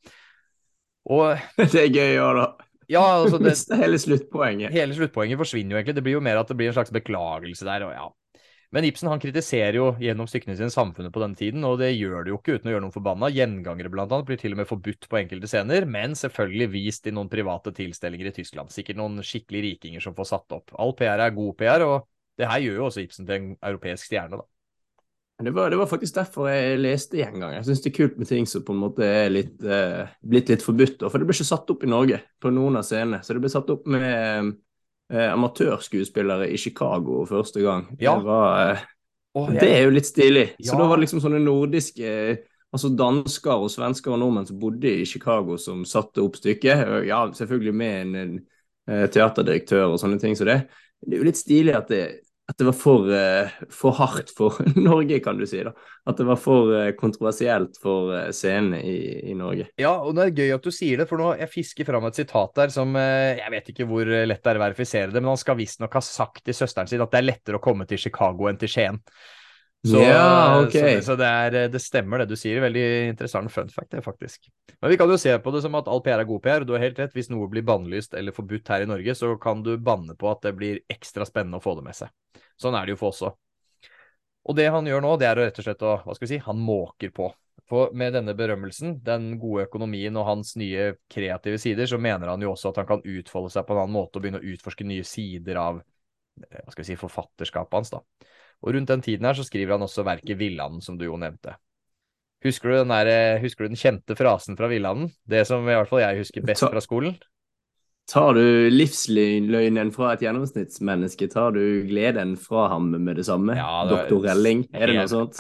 Og det gøy å da. Ja, altså hele sluttpoenget. Hele sluttpoenget forsvinner jo egentlig. Det blir jo mer at det blir en slags beklagelse der, og ja. Men Ibsen han kritiserer jo gjennom stykkene sine samfunnet på den tiden, og det gjør det jo ikke uten å gjøre noen forbanna. Gjengangere blant annet blir til og med forbudt på enkelte scener, men selvfølgelig vist i noen private tilstelninger i Tyskland. Sikkert noen skikkelig rikinger som får satt opp. All PR god PR, og det her gjør jo også Ibsen til en europeisk stjerne da. Det var faktisk derfor jeg leste Gjenganger. Jeg synes det kult med ting som på en måte blitt litt forbudt, for det ble ikke satt opp i Norge på noen av scenene, så det ble satt opp med... amatørskuespillere i Chicago første gang. Ja. Det jo litt stilig. Ja. Så da var det liksom sånne nordiske, altså dansker og svensker og nordmenn som bodde i Chicago som satte opp stykket. Ja, selvfølgelig med en teaterdirektør og sånne ting. Så det jo litt stilig at det var for hardt for Norge, kan du si da. At det var for kontroversielt for scenene i Norge. Ja, og det gøy at du sier det, for nå jeg fisker fram et sitat der som, jeg vet ikke hvor lett det å verifisere det, men han skal visst nok ha sagt til søsteren sin at det lettere å komme til Chicago enn til Skien. Så, ja, ok. Så det stemmer det du sier, veldig interessant fun fact det faktisk. Men vi kan jo se på det som at all PR god PR, og du har helt rett, hvis noe blir bannlyst eller forbudt her i Norge, så kan du banne på at det blir ekstra spennende å få det med seg. Sånn det jo for oss også. Og det han gjør nå, det å rett og slett hva skal vi si, han måker på. For med denne berømmelsen, den gode økonomien og hans nye kreative sider, så mener han jo også at han kan utfolde seg på en annen måte og begynne å utforske nye sider av, hva skal vi si, forfatterskapet hans da. Og rundt den tiden her så skriver han også verket Villanden, som du jo nevnte. Husker du den kjente frasen fra Villanden? Det som i hvert fall jeg husker best fra skolen? Tar du livsløgnen fra et gjennomsnittsmenneske, tar du gleden fra ham med det samme? Ja, Doktor Relling, det noe sånt?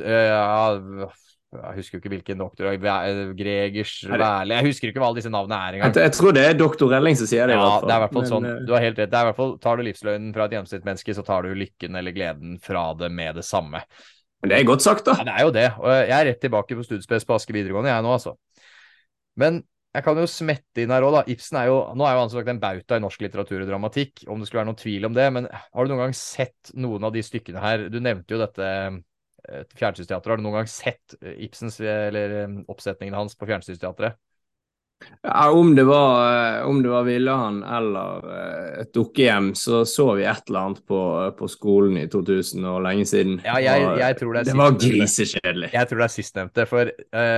Ja, jeg husker jo ikke hvilken doktor, Gregers, Værle, jeg husker ikke hva alle disse navnene engang. Jeg tror det Doktor Relling som sier det i hvert fall. Ja, det i hvert fall sånn, du har helt rett, det i hvert fall, tar du livsløgnen fra et gjennomsnittsmenneske, så tar du lykken eller gleden fra det med det samme. Men det godt sagt da. Ja, det jo det, og jeg rett tilbake på studiespes på Aske videregående, jeg nå altså. Men jeg kan jo smette inn her også da, Ibsen nå jo han sagt en bauta i norsk litteratur og dramatikk, om det skulle være noen tvil om det, men har du noen gang sett noen av de stykkene her? Du nevnte jo dette fjernsynsteater, har du noen gang sett Ibsens eller oppsetningen hans på fjernsynsteatret? Ja, om det var Villahan eller et dukkehjem, så vi et eller annet på skolen i 2000 og lenge siden. Ja, jeg tror det var grisekjedelig. Jeg tror det sistnevnte, for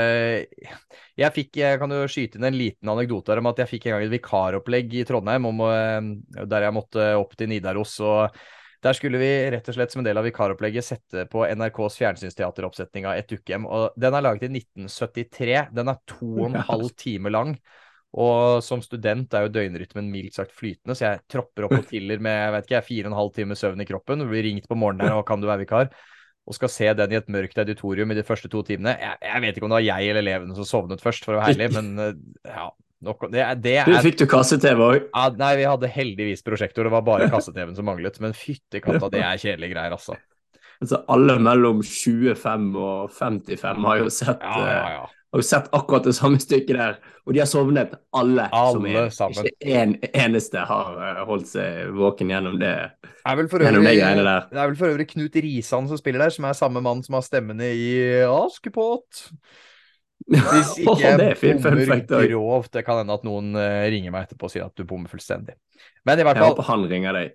jeg kan jo skyte inn en liten anekdote om at jeg fikk en gang et vikaropplegg i Trondheim, der jeg måtte opp til Nidaros, og der skulle vi rett og slett som en del av vikaropplegget sette på NRKs fjernsynsteateroppsetning av Et dukkehjem, og den laget i 1973, den 2,5 timer lang, og som student jo døgnrytmen mildt sagt flytende, så jeg tropper opp og tiller med, jeg vet ikke, 4,5 timer søvn i kroppen, og blir ringt på morgenen her, og kan du være vikar? Og skal se den i et mørkt auditorium i de første 2 timene. Jeg vet ikke om det var jeg eller elevene som sovnet først, for å være herlig, men ja... Fikk du kasse-TV også? Ja, nei, vi hadde heldigvis prosjektor, det var bare kasse-TVen som manglet, men fytte katta, det kjedelige greier, altså. Altså, alle mellom 25 og 55 har jo sett akkurat det samme stykket der, og de har sovnet alle sammen. Ikke en eneste har holdt seg våken gjennom det greiene der. Det vel for øvrig Knut Risan som spiller der, som samme mann som har stemmene i Askepott. Hvis ikke jeg bommer grovt, det kan hende at noen ringer meg etterpå og sier at du bommer fullstendig. Men i hvert fall... Jeg håper han ringer deg.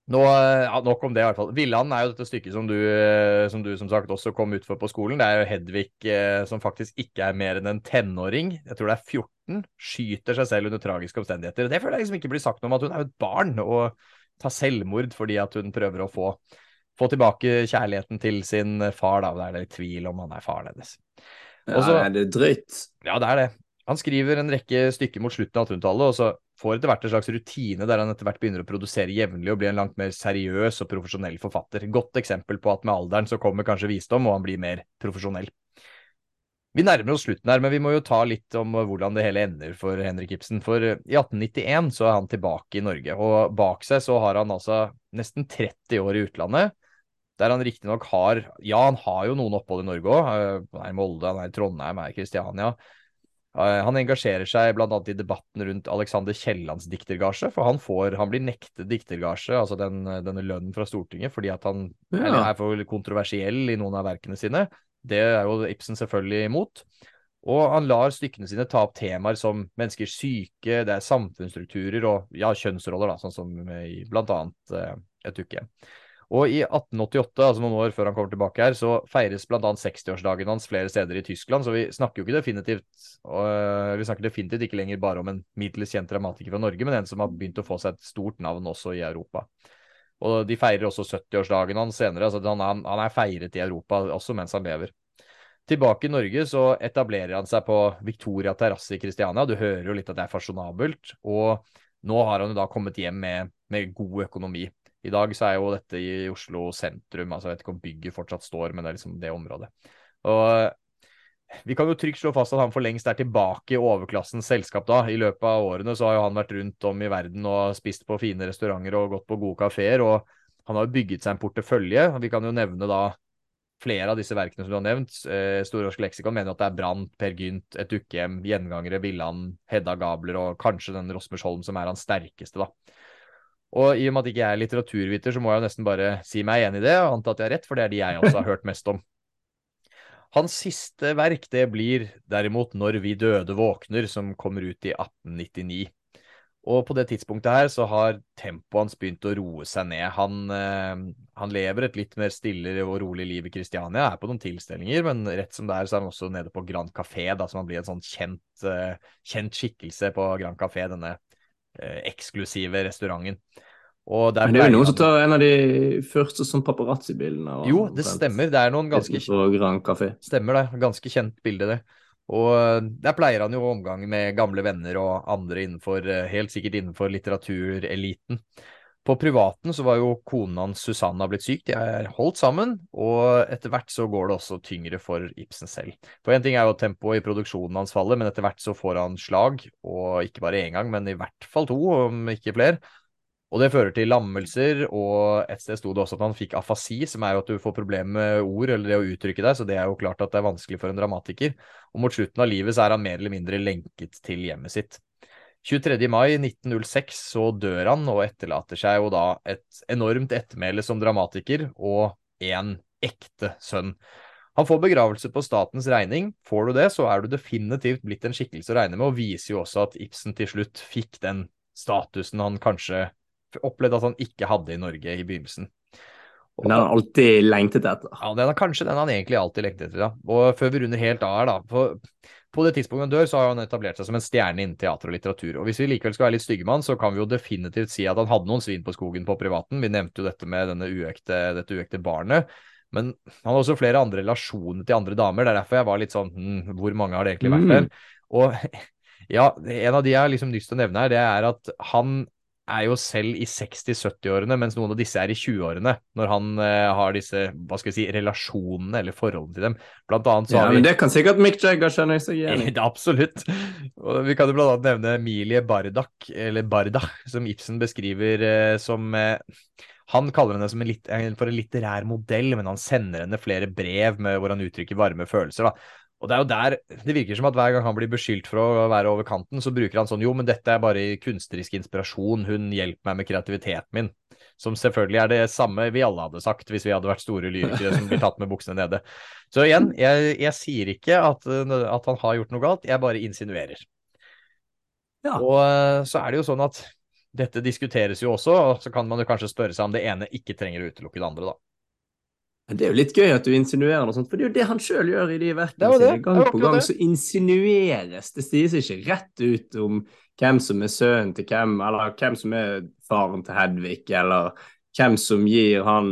Nå, ja, nok om det i hvert fall. Villand jo dette stykket som du som sagt også kom utfor på skolen. Det jo Hedvig som faktisk ikke mer enn en tenåring. Jeg tror det 14. Skyter seg selv under tragiske omstendigheter. Det føler jeg liksom ikke blir sagt noe om at hun jo et barn og tar selvmord fordi at hun prøver å få tilbake kjærligheten til sin far. Da. Det litt tvil om han faren hennes. Ja, det drøyt. Ja, det det. Han skriver en rekke stykker mot slutten av 1800-tallet, og så får etter hvert en slags rutine der han etter hvert begynner å produsere jevnlig og bli en langt mer seriøs og profesjonell forfatter. Godt eksempel på at med alderen så kommer kanskje visdom, og han blir mer profesjonell. Vi nærmer oss slutten her, men vi må jo ta litt om hvordan det hele ender for Henrik Ibsen. For i 1891 så han tilbake i Norge, og bak seg så har han altså nesten 30 år i utlandet, der han riktig nok han har jo noen opphold i Norge også. Han i Molde, han i Trondheim, han i Kristiania. Han engasjerer seg blant annet i debatten rundt Alexander Kiellands diktergasje, for han blir nektet diktergasje, altså denne lønnen fra Stortinget, fordi at han for kontroversiell i noen av verkene sine. Det jo Ibsen selvfølgelig imot. Og han lar stykkene sine ta opp temaer som menneskers syke, det samfunnsstrukturer og kjønnsroller, da, sånn som i blant annet Et uke. Og i 1888, altså noen år før han kommer tilbake her, så feires blant annet 60-årsdagen hans flere steder i Tyskland, så vi snakker jo ikke definitivt ikke lenger bare om en middels kjent dramatiker fra Norge, men en som har begynt å få seg et stort navn også i Europa. Og de feirer også 70-årsdagen hans senere, altså han feiret i Europa også mens han lever. Tilbake i Norge så etablerer han seg på Victoria Terrasse i Kristiania. Du hører jo litt at det fasjonabelt, og nå har han jo da kommet hjem med god økonomi. I dag så jo dette i Oslo sentrum, altså jeg vet ikke om bygget fortsatt står, men det liksom det området. Og vi kan jo trygt slå fast at han for lengst tilbake i overklassens selskap da. I løpet av årene så har jo han vært rundt om i verden og spist på fine restauranter og gått på gode kaféer, og han har jo bygget seg en portefølje. Vi kan jo nevne da flere av disse verkene som du har nevnt. Store Norske Leksikon mener at det Brandt, Per Gynt, Et Ukkehjem, Gjengangere, Villand, Hedda Gabler og kanskje den Rosmersholm som hans sterkeste da. Og i og med at ikke jeg litteraturviter, så må jeg jo nesten bare si meg enig i det, og anta at jeg har rett, for det de jeg også har hørt mest om. Hans siste verk, det blir derimot Når vi døde våkner, som kommer ut i 1899. Og på det tidspunktet her så har tempoet hans begynt å roe seg ned. Han lever et litt mer stillere og rolig liv i Kristiania, på noen tilstelninger, men rett som det så han også nede på Grand Café, da, som han blir en sånn kjent skikkelse på Grand Café, denne eksklusive restauranten. Og men det jo noen som tar en av de første som paparazzi-bildene. Jo, det stemmer. Det noen ganske Stemmer det. Ganske kjent bilde, det. Og der pleier han jo omgang med gamle venner og andre helt sikkert innenfor litteratureliten. På privaten så var jo konen hans Susanna blitt syk, de holdt sammen, og etter hvert så går det også tyngre for Ibsen selv. For en ting jo tempoet i produksjonen hans faller, men etter hvert så får han slag, og ikke bare en gang, men i hvert fall 2, om ikke flere. Og det fører til lammelser, og et sted stod det også at han fikk afasi, som jo at du får problemer med ord, eller det å uttrykke deg, så det jo klart at det vanskelig for en dramatiker. Og mot slutten av livet så han mer eller mindre lenket til hjemmet sitt. 23. mai 1906 så dør han og etterlater seg jo da et enormt ettermæle som dramatiker og en ekte sønn. Han får begravelse på statens regning. Får du det, så du definitivt blitt en skikkelse å regne med, og viser jo også at Ibsen til slutt fikk den statusen han kanskje opplevde at han ikke hadde i Norge i begynnelsen. Den har han alltid lengtet etter. Ja, den kanskje den han egentlig alltid lengtet etter, da. Og før vi runder helt av her, da, på det tidspunktet han dør, så har han etablert seg som en stjerne innen teater og litteratur. Og hvis vi likevel skal være litt stygge med han, så kan vi jo definitivt si at han hadde noen svin på skogen på privaten. Vi nevnte jo dette med dette uekte barnet. Men han har også flere andre relasjoner til andre damer. Det derfor jeg var litt sånn, hvor mange har det egentlig vært der? Og ja, en av de jeg har liksom lyst til å nevne her, det at han jo selv i 60-70-årene, mens noen av disse i 20-årene, når han har disse, hva skal jeg si, relasjonene eller forholdene til dem. Blant annet så har vi... men det kan sikkert Mick Jagger kjenne seg igjen i. Absolutt. Og vi kan jo blant annet nevne Emilie Bardach, eller Bardach, som Ibsen beskriver som... Han kaller henne som for en litterær modell, men han sender henne flere brev hvor han uttrykker varme følelser, da. Og det jo der, det virker som at hver gang han blir beskyldt for å være over kanten, så bruker han sånn, jo, men dette bare kunstnerisk inspirasjon, hun hjelper meg med kreativiteten min, som selvfølgelig det samme vi alle hadde sagt hvis vi hadde vært store lyrikere som blir tatt med buksene nede. Så igjen, jeg sier ikke at han har gjort noe galt, jeg bare insinuerer. Ja. Og så det jo sånn at dette diskuteres jo også, og så kan man jo kanskje spørre seg om det ene ikke trenger å utelukke det andre da. Det er jo litt gøy at du insinuerer noe sånt, for det er jo det han selv gjør i de verkene Det. sine. Gang på gang så insinueres. Det sies ikke rett ut om hvem som er sønnen til hvem, eller hvem som er faren til Hedvig, eller hvem som gir han...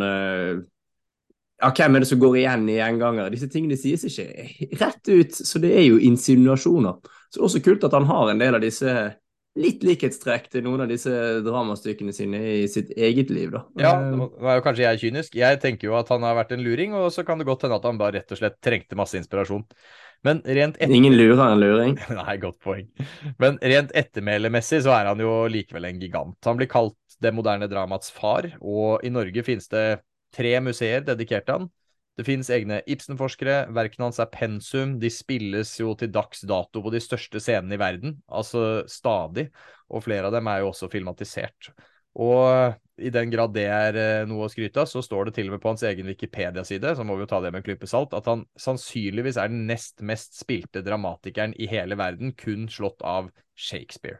hvem er det som går igjen i gjenganger? Disse tingene sies ikke rett ut, så det er jo insinuasjoner. Så det er også kult at han har en del av disse litt likhetstrekk til noen av disse dramastykkene sine i sitt eget liv, da. Ja, nå er jo kanskje jeg kynisk. Jeg tenker jo at han har vært en luring, og så kan det godt hende at han bare rett og slett trengte masse inspirasjon. Men rent Ingen lurer en luring. Nei, godt poeng. Men rent ettermelemessig så er han jo likevel en gigant. Han blir kalt det moderne dramats far, og i Norge finnes det 3 museer dedikert til han. Det finnes egne Ibsen-forskere, verkene hans er pensum, de spilles jo til dags dato på de største scenene i verden, altså stadig, og flere av dem er jo også filmatisert. Og i den grad det er noe å skryte av, så står det til og med på hans egen Wikipedia-side, så må vi jo ta det med en klype salt, at han sannsynligvis er den nest mest spilte dramatikeren i hele verden, kun slått av Shakespeare.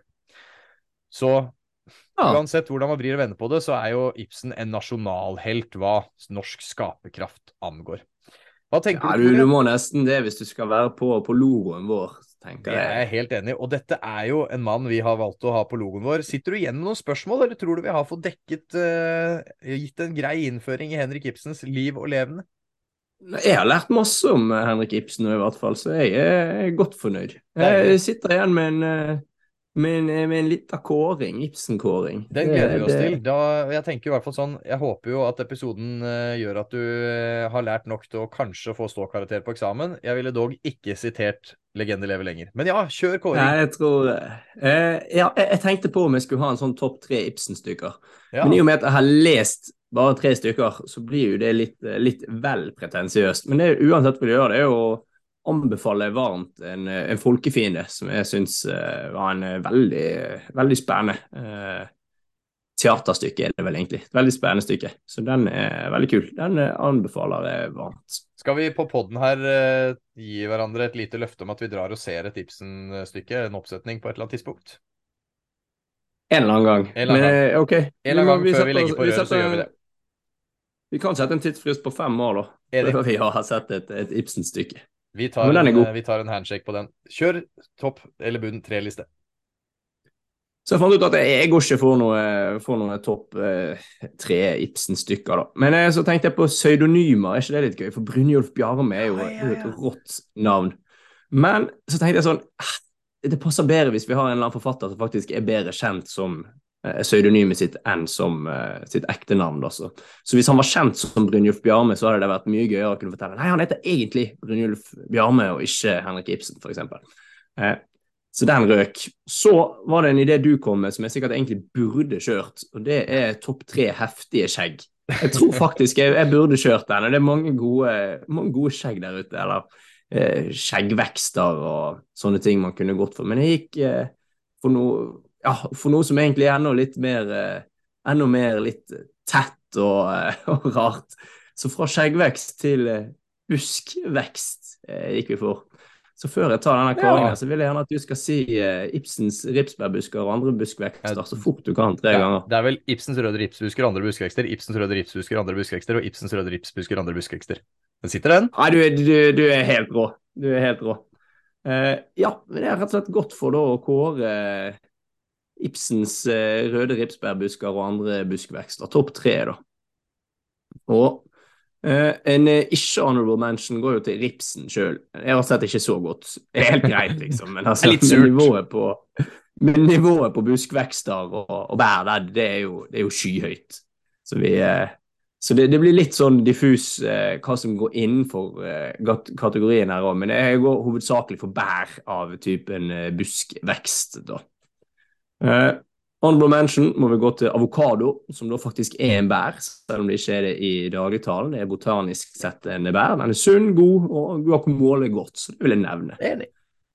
Så... Uansett hvordan man vrir og vender på det, så er jo Ibsen en nasjonalhelt hva norsk skaperkraft angår. Hva tenker du? Du må nesten det hvis du skal være på logoen vår, tenker jeg. Jeg er helt enig, og dette er jo en mann vi har valgt å ha på logoen vår. Sitter du igjen med noen spørsmål, eller tror du vi har fått dekket, gitt en grei innføring i Henrik Ibsens liv og levende? Jeg har lært masse om Henrik Ibsen i hvert fall, så jeg er godt fornøyd. Jeg sitter igjen med en liten kåring, Ibsen-kåring. Den gleder vi oss til. Jeg tenker i hvert fall sånn, jeg håper jo at episoden gjør at du har lært nok til å kanskje få ståkarakter på eksamen. Jeg ville dog ikke sitert Legende lever lenger. Men ja, kjør kåring. Nei, jeg tror... jeg tenkte på om jeg skulle ha en sånn topp 3 Ibsen-stykker. Ja. Men i og med at jeg har lest bare 3 stykker, så blir jo det litt vel pretensiøst. Men det uansett vil jeg gjøre, det er jo anbefaler varmt en folkefiende, som jeg synes var en veldig spennende teaterstykke, er det vel egentlig. Et veldig spennende stykke, så den er veldig kul. Den anbefaler jeg varmt. Skal vi på podden her gi hverandre et lite løfte om at vi drar og ser et Ibsen-stykke, en oppsetning på et eller annet tidspunkt? En eller annen gang. En eller annen gang, ok. En eller annen gang før vi legger på røret, så gjør vi det. Vi kan sette en tidsfrist på 5 år da, før vi har sett et Ibsen-stykke. Vi tar en handshake på den. Kjør topp eller bunn 3-liste. Så jeg fant ut at jeg går ikke for noe topp 3 Ibsen-stykker da. Men så tenkte jeg på pseudonymer, er ikke det litt gøy? For Brynjulf Bjarme er jo et rått navn. Men så tenkte jeg sånn, det passer bedre hvis vi har en eller annen forfatter som faktisk er bedre kjent som pseudonymet sitt enn som sitt ekte navn. Så hvis han var kjent som Brynjulf Bjarme, så hadde det vært mye gøyere å kunne fortelle, nei, han heter egentlig Brynjulf Bjarme og ikke Henrik Ibsen, for eksempel. Så den røk. Så var det en idé du kom med, som jeg sikkert egentlig burde kjørt, og det er topp 3 heftige skjegg. Jeg tror faktisk jeg burde kjørt den, og det er mange gode skjegg der ute, eller skjeggvekster og sånne ting man kunne gått for. Men jeg gikk for noe som egentlig er enda mer litt tett og rart. Så fra skjeggvekst til buskvekst gikk vi for. Så før jeg tar denne kåringen, så vil jeg gjerne at du skal si Ibsens ripsbærbusker og andre buskvekster så fort du kan 3 ganger. Det er vel Ibsens røde ripsbusker, andre buskvekster, Ibsens røde ripsbusker, andre buskvekster, og Ibsens røde ripsbusker, andre buskvekster. Den sitter den? Nei, du er helt rå. Du er helt rå. Ja, men det er rett og slett godt for da å kåre Ibsens røde ripsbærbusker og andre buskvekster. Topp 3 da. Og en ikke-honorable mention går jo til Ripsen selv. Det er rett og slett ikke så godt. Det er helt greit liksom, men altså, litt surt. Nivået på buskvekster og bær, det er jo skyhøyt. Så det blir litt sånn diffus hva som går innenfor kategorien her også, men jeg går hovedsakelig for bær av typen buskvekst da. Honorable mention må vi gå til avokado, som da faktisk er en bær, selv om det ikke er det i dagligtalen. Det er botanisk sett en bær. Den er sunn, god, og guacamole godt, så det vil jeg nevne. Enig.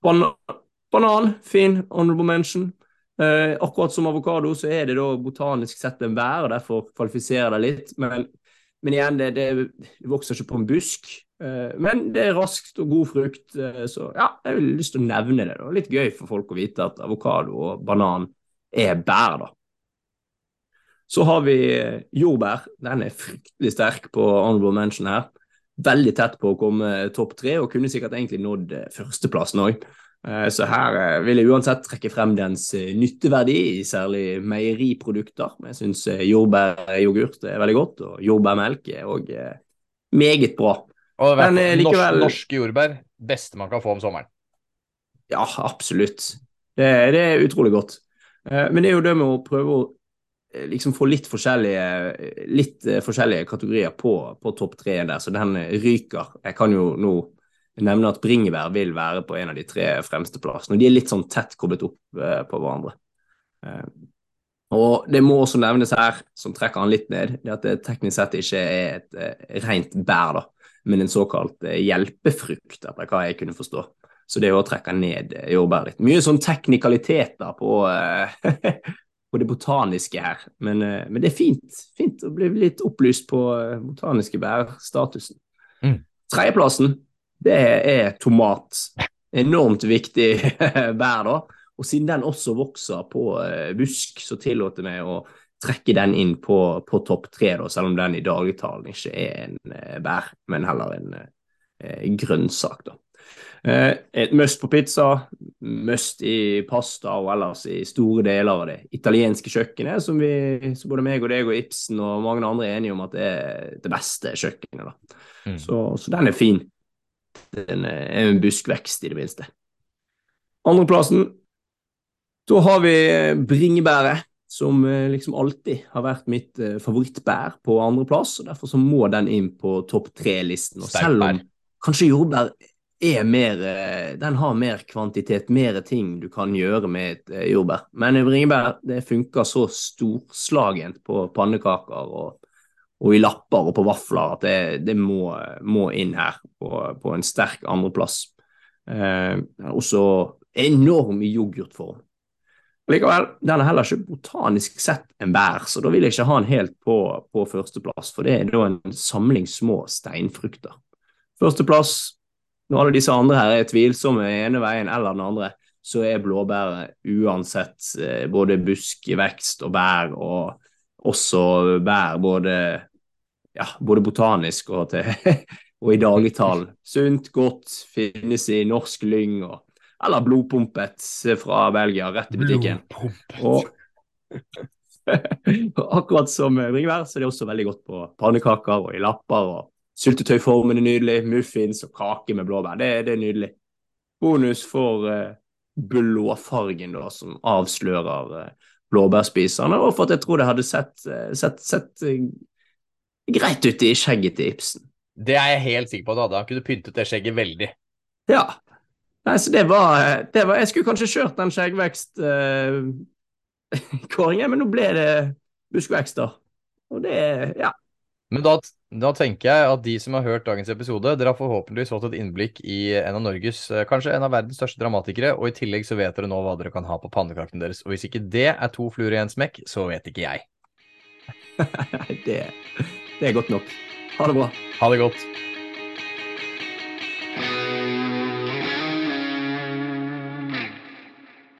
Banan, fin, honorable mention. Akkurat som avokado så er det da botanisk sett en bær, og derfor kvalifiserer det litt, men igjen, det vokser ikke på en busk, men det er raskt og god frukt, så ja, jeg vil lyst til å nevne det. Det er litt gøy for folk å vite at avokado og banan er bær da. Så har vi jordbær. Den fryktelig sterk på honorable mention her. Veldig tett på å komme topp 3, og kunne sikkert egentlig nådd førsteplassen også. Så her vil jeg uansett trekke frem dens nytteverdi, særlig meieriprodukter. Jeg synes jordbæryoghurt veldig godt, og jordbærmelk også meget bra. Og vet, Men likevel... norske jordbær, beste man kan få om sommeren. Ja, absolutt. Det utrolig godt. Men det jo det med å prøve å liksom få litt forskjellige kategorier på topp 3 der, så den ryker. Jeg kan jo nå nevne at bringebær vil være på en av de 3 fremste plassene, og de litt sånn tett koblet opp på hverandre. Og det må også nevnes her, som trekker han litt ned, det at det teknisk sett ikke et rent bær da, men en såkalt hjelpefrukt, etter hva jeg kunne forstå. Så det å trekke ned jordbær litt. Mye sånn teknikaliteter på det botaniske her, men det fint å bli litt opplyst på botaniske bærstatusen. Tredjeplassen, det tomat. Enormt viktig bær da, og siden den også vokser på busk, så tillåter meg å trekke den inn på topp 3 da, selv om den i dagligtalen ikke en bær, men heller en grønnsak da. Et must på pizza, must i pasta og ellers i store deler av det italienske kjøkkenet, som både meg og deg og Ibsen og mange andre er enige om at det det beste kjøkkenet da. Så den fin. Den en buskvekst i det minste. Andreplassen, da har vi bringebæret, som liksom alltid har vært mitt favorittbær på andreplass, og derfor så må den inn på topp 3-listen. Og selv om kanskje jordbær den har mer kvantitet, mer ting du kan gjøre med et jordbær. Men bringebær, det funker så storslagent på pannekaker og i lapper og på vafler at det må inn her på en sterk andreplass. Også enorm i yoghurtform. Likevel, den heller ikke botanisk sett en bær, så da vil jeg ikke ha den helt på førsteplass, for det da en samling små steinfrukter. Førsteplass, når alle disse andre her tvilsomme ene veien eller den andre, så blåbæret uansett både buskvekst og bær, og også bær både botanisk og i dagligtalen. Sunt, godt, finnes i norsk lyng, eller blodpumpet fra Belgia, rett i butikken. Og akkurat som bringebær, så det også veldig godt på pannekaker og i lapper, og syltetøyformen nydelig, muffins og kake med blåbær, det nydelig. Bonus for blåfargen da, som avslører blåbærspiserne, og for at jeg tror det hadde sett greit ut i skjegget til Ibsen. Det jeg helt sikker på at han kunne pyntet det skjegget veldig. Ja, nei, så det var jeg skulle kanskje kjørt den skjeggvekst kåringen, men nå ble det buskvekst da, og det, ja. Men da tenker jeg at de som har hørt dagens episode, dere har forhåpentligvis fått et innblikk i en av Norges, kanskje en av verdens største dramatikere, og i tillegg så vet dere nå hva dere kan ha på pannekakene deres. Og hvis ikke det 2 fluer i en smekk, så vet ikke jeg. Det godt nok. Ha det bra. Ha det godt.